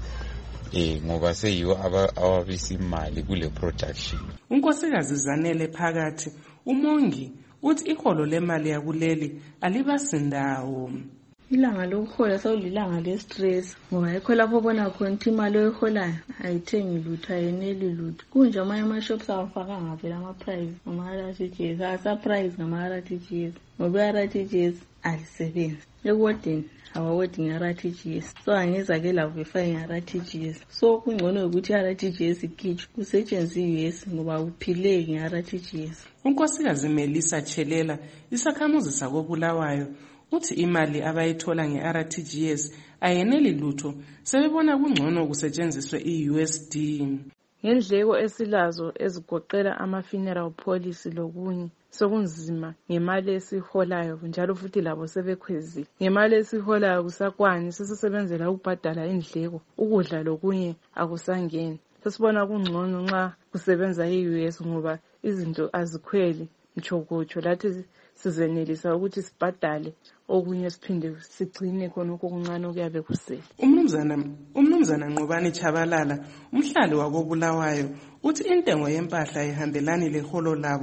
eh ngoba seyiwo ababisa imali kule production. Unkosikazi Zanele Phakathi umongi uthi iholo lemali yakuleli alibasindawo. Ilanga lokuhola sawulilanga le-stress ngoba yikho lapho bona khona ukuthi imali oyiholayo ayithengi lutho ayeneli lutho. Kunje amanye ama-shops awafakanga vele ama-price ngama-R T G S, asa-price ngama-R T G S ngoba i-R T G S alisebenzi. Ekuwodini awawodi nge-R T G S, so angeza-ke lavo ifake nge-R T G S. So kungcono ukuthi i-R T G S ikhitshwe kusetshenziswe i-U S ngoba uphileki nge-R T G S. Unkosikazi Melissa Chelela, isakhamuzi sakoBulawayo, uthi imali abayithola nge-R T G S ayeneli lutho sebebona kungcono kusetshenziswe i-U S D. Ngendleko esilazo ezigoqela ama-funeral policy lokunye sokunzima ngemali esiholayo njalo futhi labo sebekhwezile. Ngemali esiholayo kusakwani sesisebenzela ukubhadala indleko, ukudla lokunye akusangeni. Sesibona kungcono nxa kusebenza i-U S ngoba izinto azikhweli mchokocho lathi sizenelisa ukuthi sibhadale okunye siphinde sigcine khona okuncane okuyabe kusele. Umnumzana umnumzana Nqobani Chabalala, umhlali wakoBulawayo, uthi intengo yempahla ihambelani leholo labo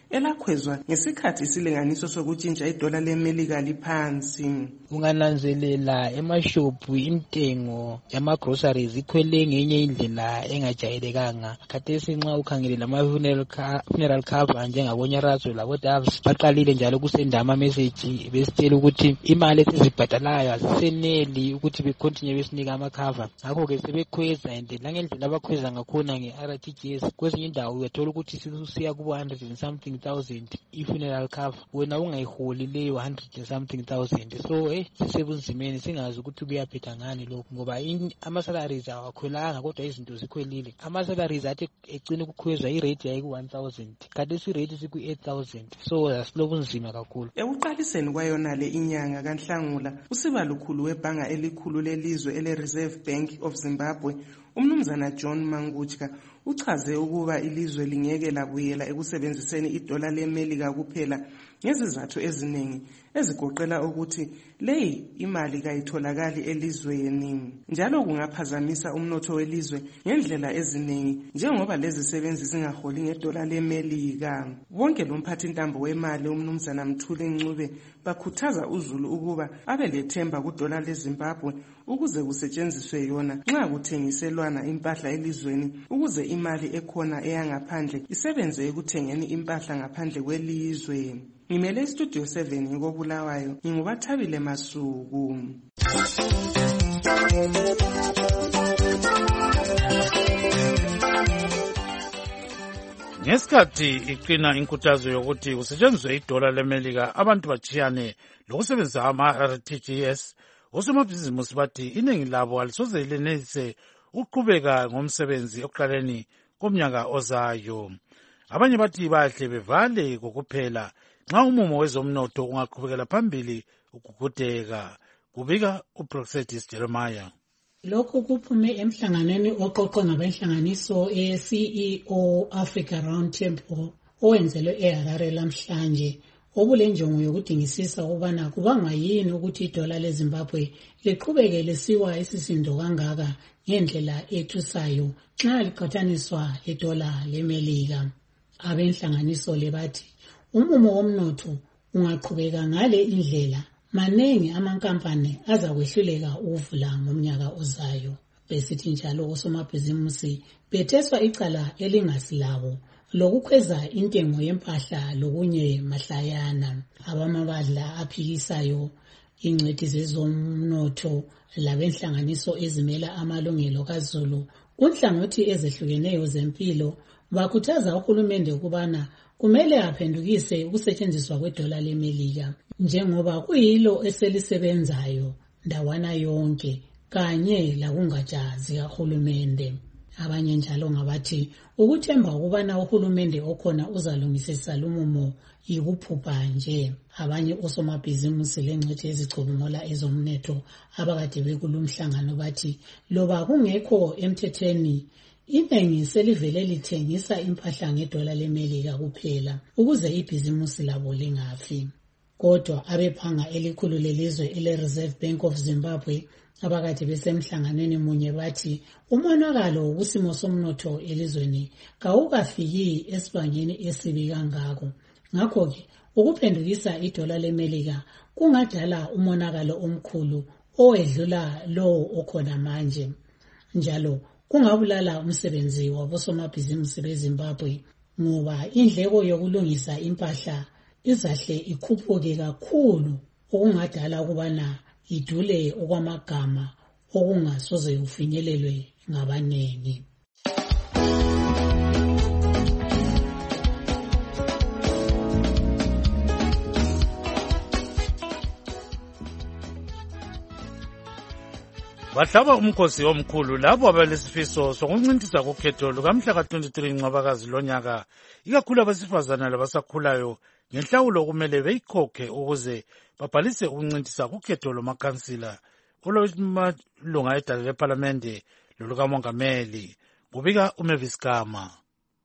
elakhwezwa ngesikhathi isilinganiso sokutshintsha idola lemelika liphansi. Ungananzelela emashophu intengo yama-groceries ikhwele ngenye indlela engajayelekanga. Khathesi nxa ukhangele lama-funeral cover njengabonyarazo labo-Doves baqalile njalo kusenda ama-message besitshela ukuthi imali esizibhadalayo aziseneli ukuthi becontinue besinika ama-cover. Ngakho-ke sebekhweza and langendlela abakhweza ngakhona nge-R T G S kwezinye indawo uyathola ukuthi siya kubo one hundred and something thousand i-funeral cover, wena ungayiholi leyo one hundred and something thousand. So eh sisebunzimeni singazi ukuthi kuyaphetha ngani lokho ngoba ama-salaries awakhwelanga kodwa izinto zikhwelile. Ama-salaries athi egcine kukhwezwa irate yayi ku-one thousand kanti irate siku-eight thousand, so asilobunzima kakhulu. Ekuqaliseni kwayona le inyanga kaNhlangula, usibalukhulu webhanga elikhulu lelizwe ele-Reserve Bank of Zimbabwe umnumzana John Mangutska uchaze ukuba ilizwe lingeke labuyela ekusebenziseni idola lemelika kuphela ngezizathu eziningi ezigoqela ukuthi leyi imali kayitholakali elizweni njalo kungaphazamisa umnotho welizwe ngendlela eziningi njengoba lezi sebenzi zingaholi ngedola lemelika. Bonke lomphathi intambo wemali umnumzana Mthuli Ncube bakhuthaza uZulu ukuba abe lethemba kudola leZimbabwe ukuze kusetshenziswe yona nxa kuthengiselwana impahla elizweni ukuze imali ekhona eyangaphandle isebenze ekuthengeni impahla ngaphandle kwelizwe. Ngimele Studio seven ngikobulawayo ngingubathabile Masuku. Ngesikhathi iqina inkuthazo yokuthi kusetshenziswe idola lemelika abantu bachiyane lokusebenzisa ama-R T G S, osomabhizimusi bathi iningi labo alisoze lenelise uqhubeka ngomsebenzi ekuqaleni komnyaka ozayo. Abanye bathi bahle bevale kokuphela nxa umumo wezomnotho ungaqhubekela phambili ukugudeka. Kubika uProxetis Jeremiah. Lokhu kuphume emhlanganweni oqoqwe ngabenhlanganiso e-C E O Africa Round Table owenzelwe eHarare lamhlanje, obulenjongo yokudingisisa ukubana kubangwa yini ukuthi idola leZimbabwe liqhubeke lisiwa isisindo kangaka ngendlela ethusayo nxa liqhathaniswa ledola lemelika. Abenhlanganiso lebathi umumo womnotho ungaqhubeka ngale indlela manengi amankampani azakwehluleka ukuvula ngomnyaka ozayo. Besithi njalo osomabhizimusi betheswa icala elingasilabo lokukhweza intengo yempahla lokunye mahlayana. Abamabadla aphikisayo, ingcwethi zezomnotho labenhlanganiso ezimela amalungelo kaZulu kunhlangothi ezehlukeneyo zempilo bakhuthaza uhulumende ukubana kumele aphendukise ukusetshenziswa kwedola lemelika njengoba kuyilo eselisebenzayo ndawana yonke kanye lakungatsha zikahulumende. Abanye njalo ngabathi ukuthemba ukubana uhulumende okhona uzalungisisa lumumo yikuphupha nje. Abanye osomabhizimusi lengcwethi ezicubungula ezomnotho abakade bekulumhlangano bathi loba kungekho emthethweni inengi selivele lithengisa impahla ngedola lemelika kuphela ukuze ibhizimusi labo lingafi. Kodwa abephanga elikhulu lelizwe ele-Reserve Bank of Zimbabwe abakade besemhlanganweni munye bathi umonakalo wokusimo somnotho elizweni kawukafiki esibangeni esibi kangako. Ngakho-ke ukuphendukisa idola lemelika kungadala umonakalo omkhulu owedlula lowo okhona manje, njalo kungabulala umsebenzi wabosomabhizimusi beZimbabwe ngoba indleko yokulungisa impahla izahle ikhuphuke kakhulu okungadala ukubana idule okwamagama okungasoze kufinyelelwe ngabanengi. Bahlaba umkhosi omkhulu labo abalesifiso sokuncintisa kukhetho lukamhla ka-twenty-three Ncwabakazi lonyaka, ikakhulu abesifazana labasakhulayo ngenhlawulo okumele beyikhokhe ukuze babhalise ukuncintisa kukhetho lomakhansila olwamalunga edala lephalamende lolukamongameli. Kubika uMavis Gama.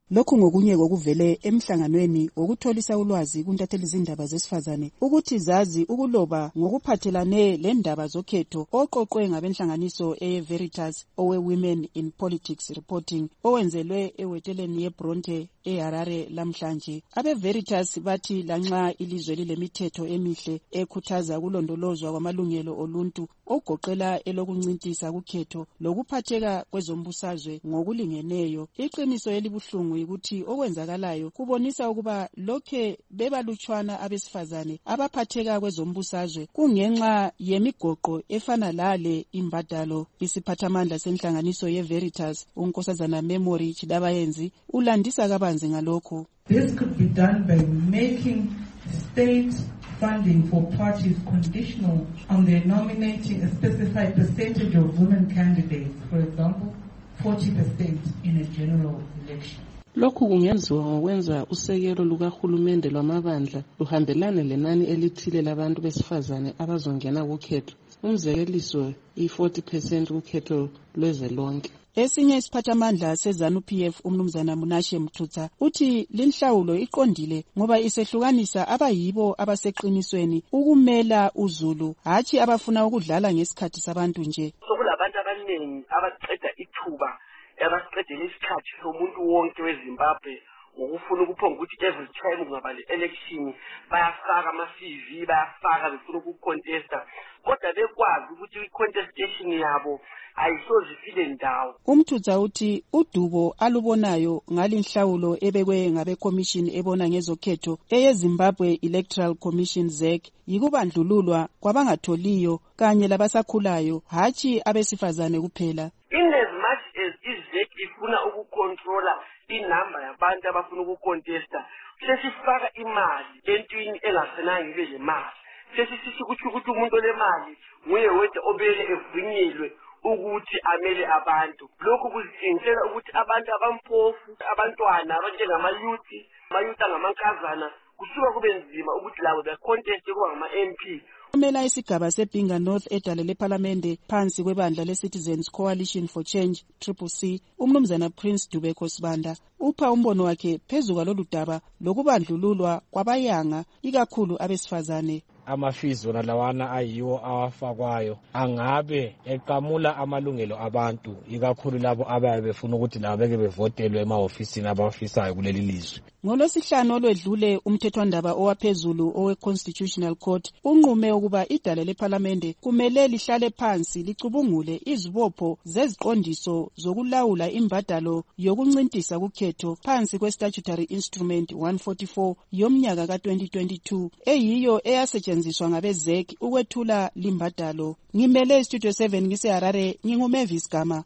Lokhu ngokunye kokuvele emhlanganweni wokutholisa ulwazi kuntatheli zindaba zesifazane ukuthi zazi ukuloba ngokuphathelane lendaba zokhetho oqoqwe ngabenhlanganiso eVeritas owe Women in Politics Reporting owenzelwe eweteleni yeBronte eHarare lamhlanje. AbeVeritas bathi lanxa ilizwe lilemithetho emihle ekhuthaza ukulondolozwa kwamalungelo oluntu ogoqela elokuncintisa kukhetho lokuphatheka kwezombusazwe ngokulingeneyo, iqiniso elibuhlungu ukuthi okwenzakalayo kubonisa ukuba lokhe bebalutshwana abesifazane abaphatheka kwezombusazwe kungenxa yemigoqo efana lale imbadalo. Isiphathamandla senhlanganiso yeVeritas uNkosazana Memory Chidabayenzi ulandisa kabanzi ngalokho. This could be done by making state funding for parties conditional on their nominating a specified percentage of women candidates, for example, forty percent in a general election. Lokhu kungenziwa ngokwenza usekelo lukahulumende lwamabandla luhambelane lenani elithile labantu besifazane abazongena kukhetho. Umzekeliso i-forty percent kukhetho lwezolonke. Esinye isiphathamandla seZanu-P F umnumzana Munashe Mthutha uthi linhlawulo iqondile ngoba isehlukanisa abayibo abaseqinisweni ukumela uZulu hatshi abafuna ukudlala ngesikhathi sabantu nje. Sokulabantu abaningi abaqeda ithuba abaqedela isikhathi somuntu wonke weZimbabwe ngokufuna ukuphonga ukuthi every time kungaba le-election bayafaka ama-C V bayafaka befuna ukucontesta kodwa bekwazi ukuthi i-contestation yabo ayisozifile ndawo. Umthutha uthi udubo alubonayo ngalinhlawulo ebekwe ngabe commission ebona ngezokhetho eyeZimbabwe Electoral Commission Z E C yikubandlululwa kwabangatholiyo kanye labasakhulayo hatshi abesifazane kuphela. In as much as i-Z E C ifuna ukucontrola inamba yabantu abafuna ukucontesta sesifaka imali entwini engafananga ibe le mali sesisithi ukuthi ukuthi umuntu olemali nguye wedwa obeke evunyelwe ukuthi amele abantu. Lokhu kuzitshengisa ukuthi abantu abampofu abantwana abanjengamayuthi amayuthi angamankazana kusuka kube nzima ukuthi labo becontest kuba ngama-M P. Umela isigaba seBinga North edale leParlamente phansi kwebandla leCitizens Coalition for Change Triple C umnumzana Prince Dubeko Sibanda upha umbono wakhe phezu kwalolu daba lokubandlululwa kwabayanga ikakhulu abesifazane. Amafizi wona lawana ayiwo awafakwayo angabe eqamula amalungelo abantu ikakhulu labo abaye befuna ukuthi labo beke bevotelwe ema-ofisini abafisayo kuleli lizwe. Ngolwesihlanu olwedlule umthethwandaba owaphezulu owe-Constitutional Court unqume ukuba idale leParlamente kumele lihlale phansi licubungule izibopho zeziqondiso zokulawula imbadalo yokuncintisa kukhetho phansi kwe-Statutory Instrument one forty-four yomnyaka ka-twenty twenty-two eyiyo eyasetshenziswa ngabe-Z E C ukwethula limbadalo. Ngimele iStudio seven ngiseHarare nginguMavis Gama.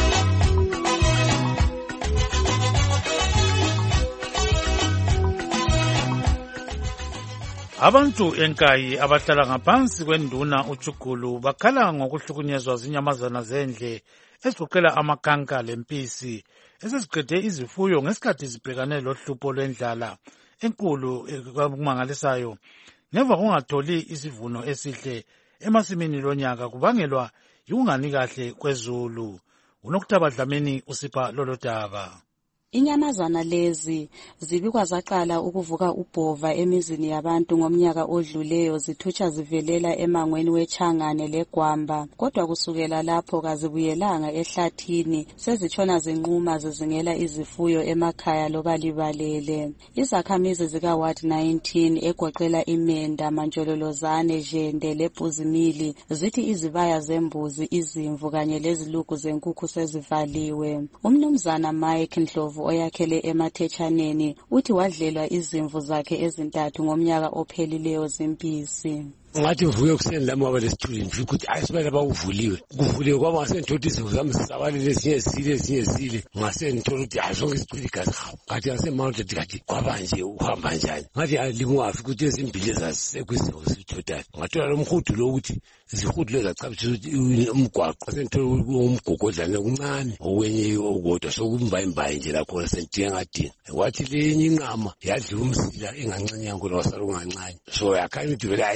Abantu enkayi abahlala ngaphansi kwenduna uJugulu bakhala ngokuhlukunyezwa zinyamazana zendle ezigoqela amakhanka lempisi eseziqede izifuyo ngesikhathi zibhekane lohlupho lwendlala enkulu okumangalisayo ngemva kungatholi isivuno esihle emasimini lonyaka kubangelwa yikungani kahle kwezulu. UNokuthaba Dlamini usipha lolo daba. Inyamazana lezi zibikwa zaqala ukuvuka ubhova emizini yabantu ngomnyaka odluleyo zithutsha zivelela emangweni weChangane leGwamba, kodwa kusukela lapho kazibuyelanga ehlathini, sezitshona zinquma zizingela izifuyo emakhaya loba libalele. Izakhamizi zika-Ward nineteen egoqela iMenda, Mantshololozane, Jende leBhuzimili zithi izibaya zembuzi, izimvu kanye lezilugu zenkukhu sezivaliwe. Umnumzana Mike Ndlovu oyakhele emathetshaneni uthi wadlelwa izimvu zakhe ezintathu ngomnyaka ophelileyo zimpisi. Ngathi vuke kuseni lami waba lesithuli nje ukuthi ayisibala bakuvuliwe kuvuliwe kwaba ngasenthola izimvu zami zisabalile ezinye zisile ezinye zisile ngasenthola ukuthi hayi zonke izithuli gazi hawu ngathi ngasemountain ngathi kwaba nje uhamba njani ngathi alingafi ukuthi ezimbili ezazisekho izimvu zithodayo ngathola lo mhudu lo ukuthi izihudu lezacabisa ukuthi umgwaqo senthola umgogodlana kuncane okwenye okodwa sokumbayimbayi nje lakhona sentike ngadinga wathi lenye inqama yadla umsila engancane yankulu wasala ungancane so yakhanya ukuthi vele ayimsame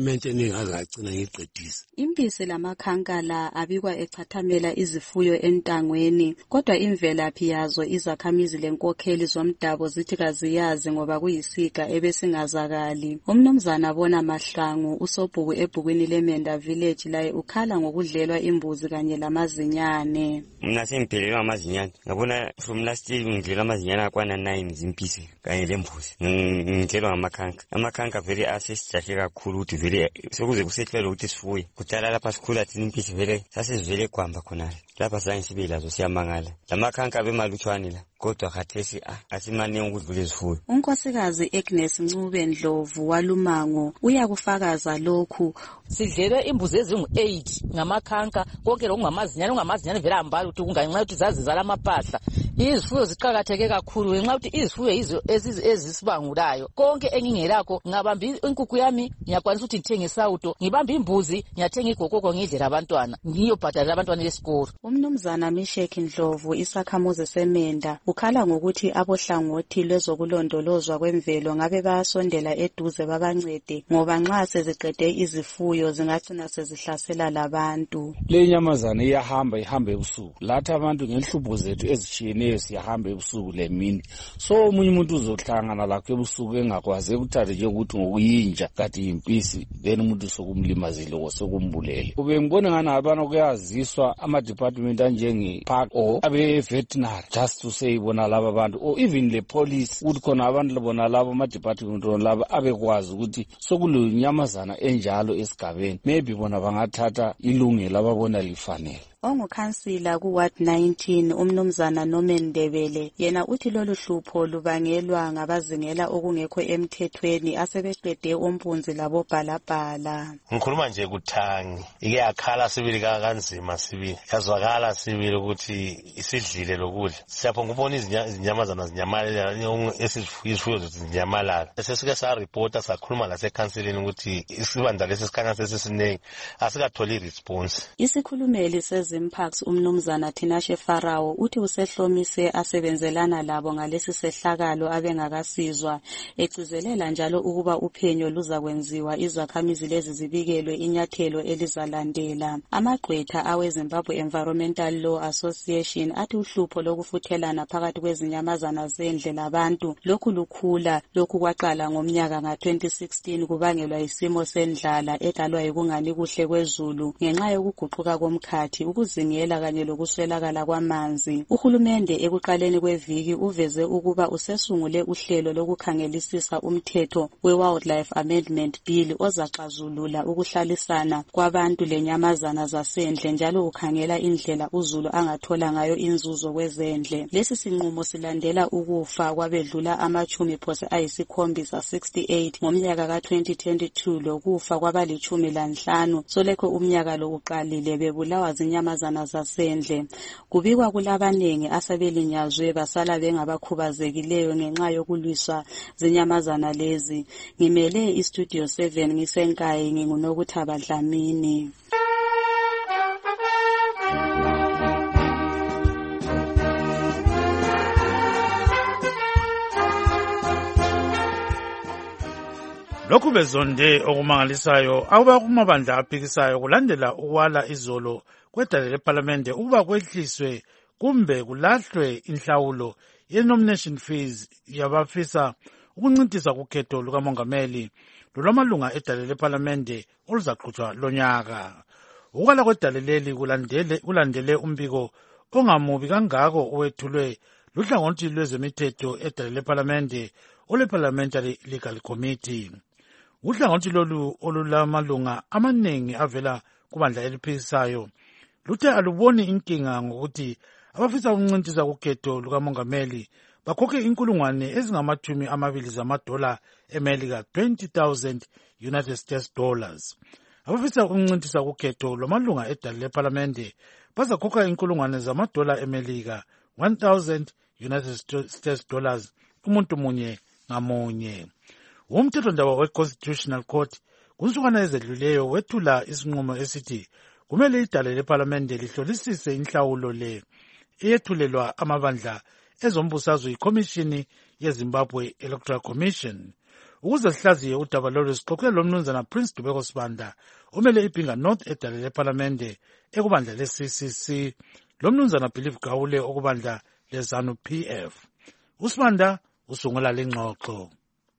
ama-argument eningi azingagcina ngiqedisa. Impisi lamakhankala abikwa echathamela izifuyo entangweni, kodwa imvelaphi yazo izakhamizi lenkokheli zomdabu zithi kaziyazi ngoba kuyisiga ebesingazakali. Umnumzana Bona Mahlangu usobhuku ebhukwini leMenda Village laye ukhala ngokudlelwa imbuzi kanye lamazinyane. Mina sengiphelelwa amazinyane. Ngabona from last year ngidlelwa amazinyane akwana nine zimpisi kanye lembuzi. Ngidlelwa ngamakhanka. Amakhanka vele asesijahle kakhulu ukuthi vele sokuze kusehlele ukuthi sifuye. Kudala lapha sikhula thina impisi vele sasivele kwamba khonale. Lapha zange sibe lazo siyamangala. Lamakhanka bemalutshwane la. Kodwa khathesi asimane ukudlula izifuyo. Unkosikazi Agnes Ncube Ndlovu walumango uyakufakaza lokhu. Sidlelwe imbuzi ezingu eight ngamakhanka konke lokungamazinyane ungamazinyane vele ambala ukuthi kunganxa ukuthi zazizala amapahla. Izifuyo ziqhakatheke kakhulu ngenxa ukuthi izifuyo izo ezisibangulayo. Konke engingelakho ngabamba inkukhu yami ngiyakwanisa ukuthi ngithenge isawuto, ngibamba imbuzi ngiyathenga igokoko ngidlela abantwana, ngiyobhadala abantwana besikolo. Umnumzana Mishek Ndlovu isakhamuzi seMenda ukhala ngokuthi abohlangothi lwezokulondolozwa kwemvelo ngabe bayasondela eduze babancede ngoba nxa seziqede izifuyo zingagcina sezihlasela labantu. Le nyamazana iyahamba ihamba ebusuku. Lathi abantu ngenhlupho zethu ezitshiyeneyo siyahamba ebusuku lemini. So umunye umuntu uzohlangana lakho ebusuku engakwazi ukuthatha nje ukuthi ngokuyinja kati impisi then umuntu sokumlimazile sokumbulele. Ube ngibona ngani abantu kuyaziswa ama department anjenge park or abe veterinary just to say bona laba abantu or even the police ukuthi khona abantu labona laba ama department laba abekwazi ukuthi sokulinyamazana enjalo esigabeni maybe bona bangathatha ilungelo ababona lifanele. Ongukhansila ku Ward nineteen umnumzana Norman Ndebele yena uthi lolu hlupho lubangelwa ngabazingela okungekho emthethweni asebeqede umpunzi labo bhalabhala. Ngikhuluma nje kuthangi ike yakhala sibili kanzima sibili yazwakala sibili ukuthi isidlile lokudla siyapho ngubona izinyamazana zinyamalela esizifuyo zinyamalala sesike sa reporta sakhuluma la sekhansileni ukuthi isibandla lesi sikhanya sesisinengi asikatholi response. Isikhulumeli Zimpax umnumzana Tinashe Farao uthi usehlomise asebenzelana labo ngalesi sehlakalo abengakasizwa egcizelela njalo ukuba uphenyo luzakwenziwa izakhamizi lezi zibikelwe inyathelo elizalandela. Amagqwetha awe Zimbabwe Environmental Law Association athi uhlupho lokufuthelana phakathi kwezinyamazana zendle labantu lokhu lukhula lokhu kwaqala ngomnyaka nga twenty sixteen kubangelwa isimo sendlala edalwa yikungani kuhle kwezulu ngenxa yokuguquka komkhathi ukuzingela kanye lokuswelakala kwamanzi. Uhulumende ekuqaleni kweviki uveze ukuba usesungule uhlelo lokukhangelisisa umthetho we-Wildlife Amendment Bill ozaxazulula ukuhlalisana kwabantu lenyamazana zasendle njalo ukhangela indlela uzulu angathola ngayo inzuzo kwezendle. Lesi sinqumo silandela ukufa kwabedlula amachumi phose ayisikhombisa sixty-eight ngomnyaka ka twenty twenty-two lokufa kwabalichumi lanhlanu solekho umnyaka lo uqalile bebulawa zinyamazana zasendle. Kubikwa kulabanengi asebelinyazwe basala bengabakhubazekileyo ngenxa yokulwiswa zinyamazana lezi. Ngimele istudio seven ngisenkayi nginguNokuthaba Dlamini. Lokhu bezonde okumangalisayo akuba kumabandla aphikisayo kulandela ukwala izolo kwedale leParlamente ukuba kwehliswe kumbe kulahlwe inhlawulo ye-nomination fees yabafisa ukuncintisa kukhetho lukamongameli lolwamalunga edale leParlamente oluzaqhutshwa lonyaka. Ukwala kwedale leli kulandele, kulandele umbiko ongamubi kangako owethulwe luhlangothi lwezemithetho edale leParlamente ole-Parliamentary Legal Committee. Uhlangothi lolu olulamalunga amanengi avela kubandla eliphikisayo luthe aluboni inkinga ngokuthi abafisa ukuncintisa kukhetho lukamongameli bakhokhe inkulungwane ezingamathumi amabili zamadola eMelika twenty thousand United States dollars. Abafisa ukuncintisa kukhetho lwamalunga edale leParlamente bazakhokha inkulungwane zamadola eMelika one thousand United States dollars umuntu munye ngamunye. Umthethondaba we-Constitutional Court kunsukwana ezedluleyo wethula isinqumo esithi kumele idale leParlamente lihlolisise inhlawulo le eyethulelwa amabandla ezombusazwe yiKhomishini yeZimbabwe Electoral Commission. ukuze sihlaziye udaba lolu sixoxe lo mnumzana Prince Dubeko Sibanda omele iBhinga North edale leParlamente ekubandla le-C C C, lo mnumzana Believe Gawule okubandla le-ZANU P F. uSibanda usungula lengxoxo.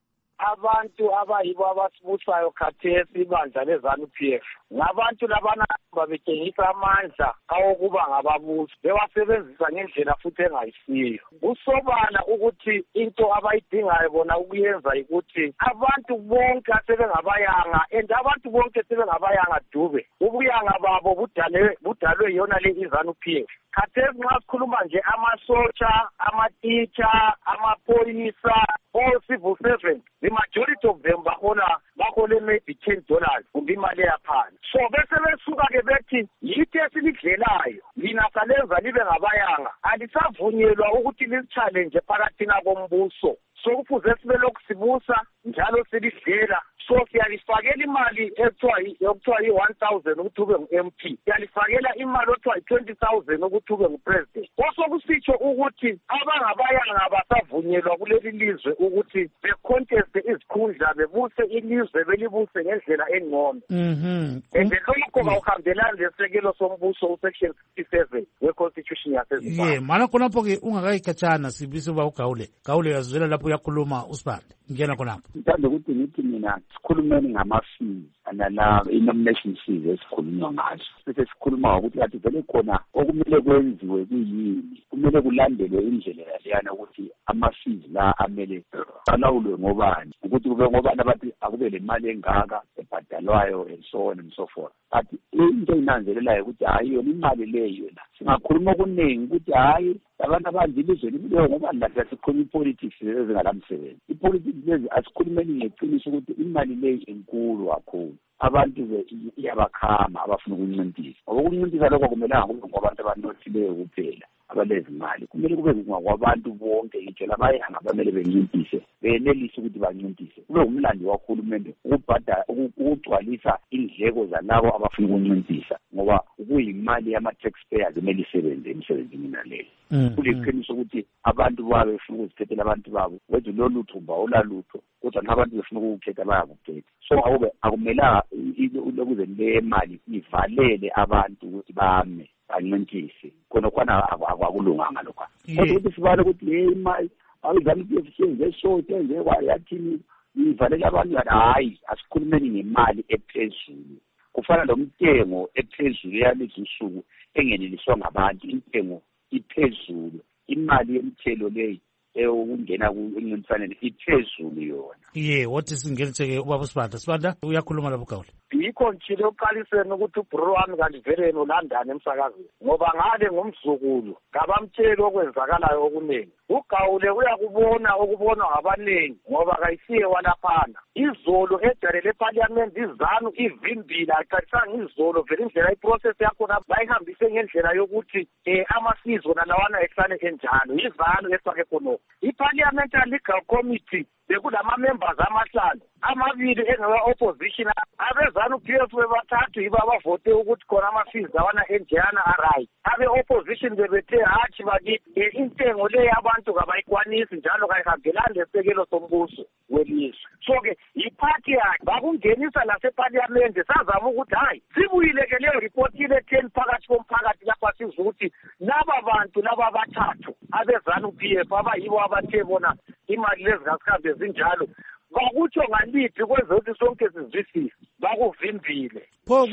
Abantu abayibo abasibusayo khathesi ibandla le-ZANU P F ngabantu labana babetshengisa amandla awokuba ngababusi, bewasebenzisa ngendlela futhi engayisiyo. Kusobala ukuthi into abayidingayo bona ukuyenza ukuthi abantu bonke asebengabayanga and abantu bonke sebengabayanga dube, ubuyanga babo budalwe budalwe yona le iZANU P F. Khathesi nxa sikhuluma nje amasotsha, ama-teacher, amaphoyisa, all civil servants, the majority of them bahola bahole maybe ten dollars kumbe imali yaphansi. So bese besuka ke bethi yithi esilidlelayo lina salenza libe ngabayanga alisavunyelwa ukuthi lisi-challenge phakathi kombuso. So kufuze sibe lokhu sibusa njalo silidlela. So siyalifakela imali ekuthiwa ekuthiwa yi-one thousand ukuthi ube ngu-M P, siyalifakela imali ekuthiwa yi-twenty thousand ukuthi ube ngu-president. Osokusitsho ukuthi abangabayanga basavunyelwa kuleli lizwe ukuthi beconteste izikhundla bebuse ilizwe belibuse ngendlela engcono. Mhm. And lokho kawuhambelani lesekelo sombuso usection sixty-seven we-constitution yaseZimbabwe. Ye, mana khonapho ke ungakayikhatshana sibise uba uGawule. Gawule uyazwela lapho uyakhuluma uSibanda. Ngena khonapho. Ngithanda ukuthi ngithi mina sikhulumeni ngama-fees anala i-nomination fees esikhulunywa ngazo. Bese sikhuluma ukuthi kathi vele khona okumele kwenziwe kuyini, kumele kulandelwe indlela yaleyana ukuthi ama-fees la amele alawulwe ngobani, ukuthi kube ngobani abantu akube le mali engaka ebhadalwayo and so on and so forth. But into inanzelelayo ukuthi hayi yona imali leyo yona singakhuluma okuningi ukuthi hayi abantu abanje ilizwe libuleyo ngoba lathi sikhuluma i-politics ezingalamsebenzi. I-politics lezi asikhulumeni ngeqiniso ukuthi imali leyo enkulu kakhulu. Abantu iyabakhama abafuna ukuncintisa. Ngoba ukuncintisa lokho kumelanga kube ngabantu abanothileyo kuphela abalezimali. Kumele kube ngakwabantu bonke ngitsho labayanga abamele bencintise, benelise ukuthi bancintise. Kube umlando wakahulumende ukubhadala ukugcwalisa indleko zalabo abafuna ukuncintisa, ngoba kuyimali yama-taxpayers emele isebenze emsebenzini naleyo. Kuliqiniso ukuthi abantu babe befuna ukuzikhethela abantu babo, wethu lolu thumba olalutho, kodwa nabantu befuna ukukhetha bayakukhetha. So akube akumelanga ukuze le mali ivalele abantu ukuthi bame bancintise, khona khona akwakulunganga lokho. Kodwa ukuthi sibale ukuthi hey imali awuzami kuyenze so yenze kwayathini ivalele abantu, hayi asikhulumeni ngemali ephezulu. Kufana nomtengo ephezulu yalezi usuku engeneliswa ngabantu, intengo iphezulu, imali yemthelo leyi eyokungena kuncintisane iphezulu yona. Ye, wathi singeniseke ubaba uSibanda. Sibanda uyakhuluma lapho Gawule. Yikho ngitshile uqaliseni ukuthi ubhuru wami kanti vele nolandani emsakazweni, ngoba ngale ngomzukulu ngabamtsheli okwenzakalayo okuningi. uGawule uyakubona okubonwa ngabaningi ngoba kayisiye walaphana. Izolo edare leParliament iZANU ivimbile aqalisanga izolo vele indlela iprocess yakhona bayihambise ngendlela yokuthi eh amasizo nalawana ehlane enjalo iZANU efake khonoko. I-Parliamentary Legal Committee bekulama members amahlanu, amabili engawa-opposition, abe-ZANU P F bebathathu yibo abavote ukuthi khona ama-fees lawana enjeyana aright. Abe-opposition bebethe hatshi bakithi intengo leyo abantu kabayikwanisi njalo kayihambelani lesekelo sombuso welizwe. So-ke yiphathi yakhe bakungenisa laseParliament, sazama ukuthi hayi sibuyile-ke leyo report ile ten phakathi komphakathi lapha sizwa ukuthi laba bantu laba abathathu abe-ZANU P F abayibo abathe bona imali lezi ngasihambe zinjalo bakutsho ngaliphi kwenze ukuthi sonke sizwisise bakuvimbile.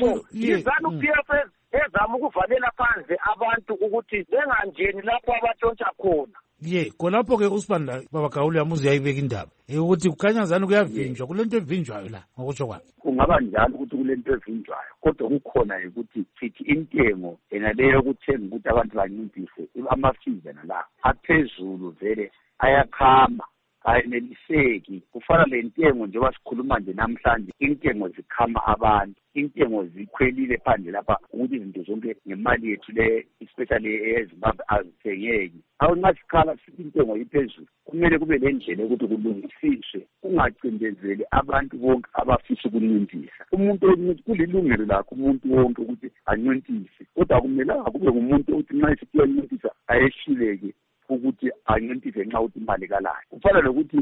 iZANU P F ezama ukuvalela phandle abantu ukuthi bengangeni lapho abatshontsha khona. Ye, khonapho ke uSibanda baba Gawule yamuzi yayibeka indaba ukuthi kukhanya ZANU kuyavinjwa kulento evinjwayo la ngokutsho kwakhe. Kungaba njalo ukuthi kulento evinjwayo, kodwa kukhona ukuthi sithi intengo ena leyo ukuthenga ukuthi abantu banciphise ama-fees nala aphezulu vele ayakhama ayeneliseki. Kufana le ntengo njengoba sikhuluma nje namhlanje, intengo zikhama abantu, intengo zikhwelile phandle lapha ukuthi izinto zonke ngemali yethu le especially eZimbabwe azithengeki. Awu nxa sikhala sithi intengo iphezulu, kumele kube le ndlela ukuthi kulungisiswe, kungacindezeli abantu bonke abafisa ukuncintisa. Umuntu omuntu kulilungelo lakho umuntu wonke ukuthi ancintise, kodwa akumelanga kube ngumuntu othi nxa isithi uyancintisa ayeshileke ukuthi ancintise nxa uthi imali kalayo. Kufana lokuthi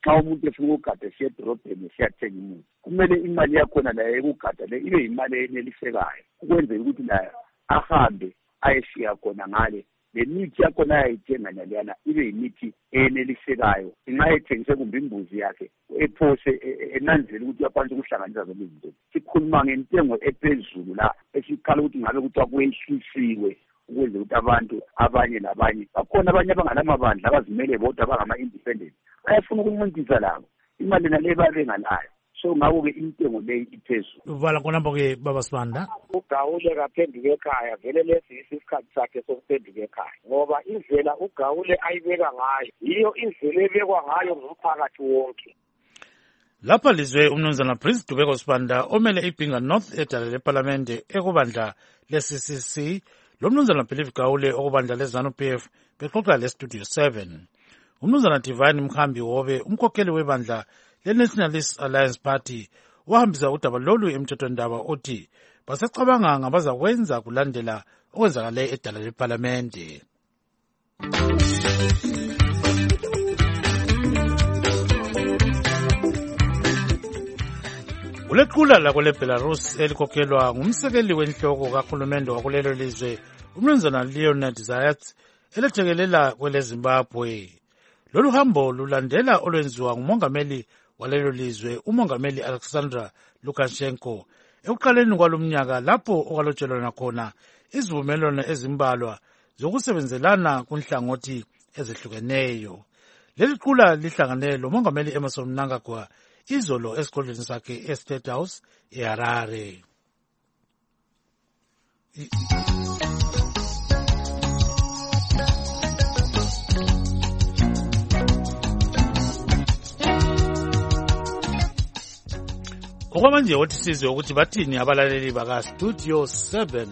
xa umuntu efuna ukugada esiya edorobheni esiyathenga imuthi kumele imali yakhona layo ekugada le ibe yimali enelisekayo ukwenzela ukuthi nayo ahambe ayeshiya khona ngale le mithi yakhona ayayithenga naleyana ibe yimithi enelisekayo inxa ethengise kumbe imbuzi yakhe ephose enanzela ukuthi uyakwanisa ukuhlanganisa zonke izinto. Sikhuluma ngentengo ephezulu la esiqala ukuthi ngabe kuthiwa kwehlisiwe ukwenzela ukuthi abantu abanye labanye bakhona abanye abanganamabandla abazimele bodwa abangama-independent bayafuna ukuncintisa labo imali nale babengalayo. So ngako-ke intengo leyi iphezulu. Uvala khonapho-ke baba Sibanda. uGawule kaphenduka ekhaya vele lesi isikhathi sakhe sokuphenduka ekhaya ngoba indlela uGawule ayibeka ngayo yiyo indlela ebekwa ngayo ngumphakathi wonke. Lapha lizwe umnumzana Prince Dubeko Sibanda omele iBhinga North edala leParlamente ekubandla le-C C C lo mnumzana Believe Gawule okubandla le-ZANU P F bexoxa le-Studio seven. Umnumzana Divine Mkhambi Hobe umkhokheli webandla le-Nationalist Alliance Party wahambisa udaba lolu emthethwandaba othi basecabanga ngabazakwenza kulandela okwenzakale edala leParlamente. Kulequla lakho leBelarus elikhokhelwa ngumsekeli wenhloko kahulumende wakulelo lizwe umnumzana Leonid Zayats elethekelela kweleZimbabwe. Lolu hambo lulandela olwenziwa ngumongameli walelo lizwe umongameli Alexander Lukashenko ekuqaleni kwalomnyaka lapho okwalotshelwana khona izivumelwano ezimbalwa zokusebenzelana kunhlangothi ezihlukeneyo. Leli qula lihlangane lomongameli Emmerson Mnangagwa izolo esigodlweni sakhe eState House eHarare. Okwamanje wothi sizwe ukuthi bathini abalaleli baka Studio seven.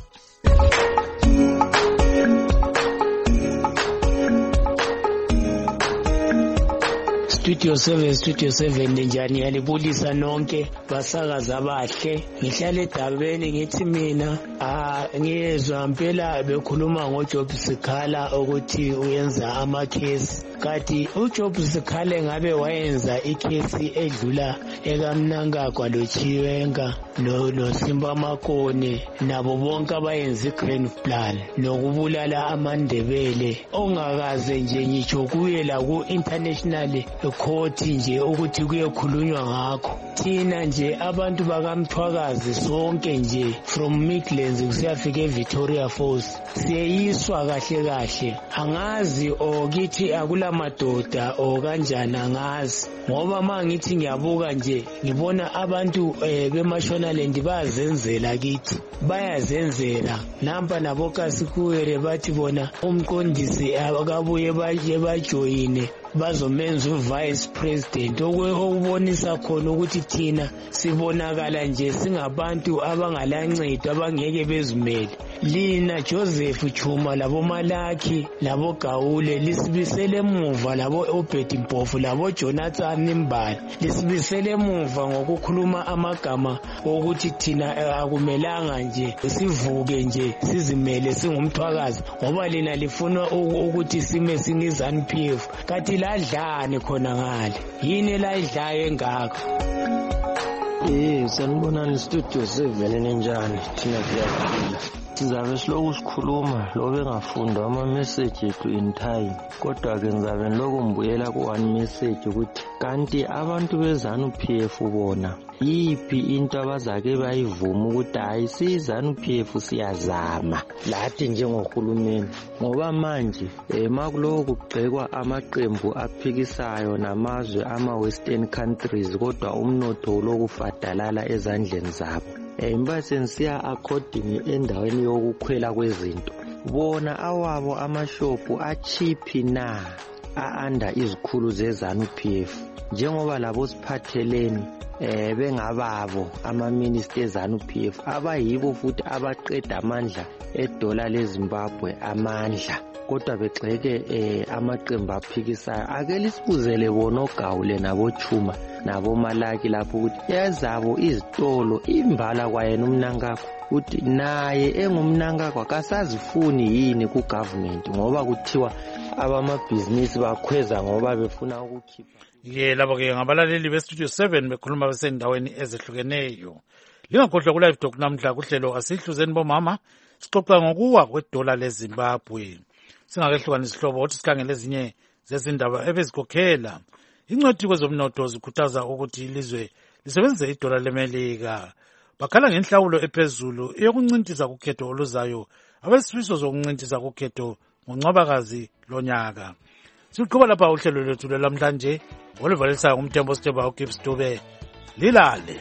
Studio seven Studio seven njani yalibulisa nonke basakaza abahle ngihlala edabeni ngithi mina ah ngiyezwa impela bekhuluma ngoJob Sikhala ukuthi uyenza amakhesi kati uJob Sikhala ngabe wayenza ikhesi edlula ekamnangagwa loChiwenga no no Simba Makone nabo bonke abayenza iGreen Plan nokubulala amandebele ongakaze nje ngitsho kuye la ku international court nje ukuthi kuyekhulunywa ngakho thina nje abantu bakamthwakazi sonke nje from Midlands kusiyafika eVictoria Falls siyeyiswa kahle kahle angazi okithi akula madoda okanjani angazi ngoba mangithi ngiyabuka nje ngibona abantu eh, beMashonaland bayazenzela kithi bayazenzela nampa nabokasikuwere bathi bona umqondisi akabuye baje bajoyine bazomenza uvice president okubonisa khona ukuthi thina sibonakala nje singabantu abangalancedo abangeke bezimele lina Joseph Chuma labo Malaki labo Gawule lisibisele emuva labo Obed Mpofu labo Jonathan Mbali lisibisele emuva ngokukhuluma amagama ukuthi thina akumelanga nje sivuke nje sizimele singumthwakazi ngoba lina lifuna ukuthi sime singiZANU P F kathi ladlane khona ngale yini la idlayo engaka. Eh sanibonani Studio seven ninjani thina siyaphila sizabe siloku sikhuluma lobe ngafunda ama message ethu in time kodwa ke ngizabe ngiloku mbuyela ku one message ukuthi kanti abantu beZANU P F bona yipi into abazake bayivuma ukuthi hayi siZANU P F siyazama lathi njengohulumeni ngoba manje emakuloku kugxekwa amaqembu aphikisayo namazwe ama western countries kodwa umnotho lokufadalala ezandleni zabo imbase nsiya according endaweni yokukhwela kwezinto bona awabo amashopu achipi na a-under izikhulu zeZANU P F njengoba labo siphatheleni eh bengababo ama minister eZANU P F abayibo futhi abaqeda amandla edola leZimbabwe amandla kodwa begxeke eh amaqembu aphikisayo ake lisibuzele bona oGawule nabo Chuma nabo Malaki lapho ukuthi yazabo izitolo imbala kwayena umnankakho uthi naye engumnankakho akasazifuni yini ku government ngoba kuthiwa abamabhizinisi bakhweza ngoba befuna ukukhipha. Ye labo-ke ngabalaleli bestudio seven bekhuluma besendaweni ezehlukeneyo. Lingakhohlwa ku-Live Talk namhla kuhlelo asihluzeni bomama sixoxa ngokuwa kwedola leZimbabwe. Singakehlukani isihlobo ukuthi sikhangele ezinye zezindaba ebezikhokhela. Ingcwethi kwezomnotho zikhuthaza ukuthi ilizwe lisebenzise idola leMelika. Bakhala ngenhlawulo ephezulu eyokuncintisa kukhetho oluzayo abesifiso zokuncintisa kukhetho ngoNcwabakazi lonyaka. Siqhuba lapha uhlelo lwethu lwamhlanje oluvalisayo ngumthembo Steba uGibbs Dube. Lilale.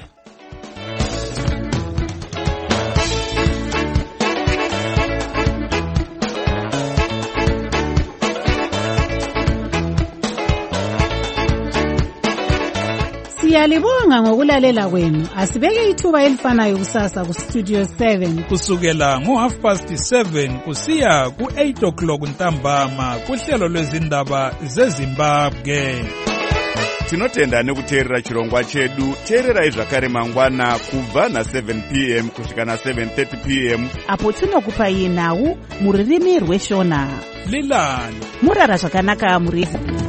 Siyalibonga ngokulalela kwenu. Asibeke ithuba elifanayo kusasa ku Studio seven kusukela ngo half past seven kusiya ku eight o'clock ntambama kuhlelo lwezindaba zeZimbabwe. Tinotenda nekuteerera chirongwa chedu. Teererai zvakare mangwana kubva na seven p m kusvika na seven thirty p m apo tinokupai nhau muririmi rweshona. Lilani murara zvakanaka muri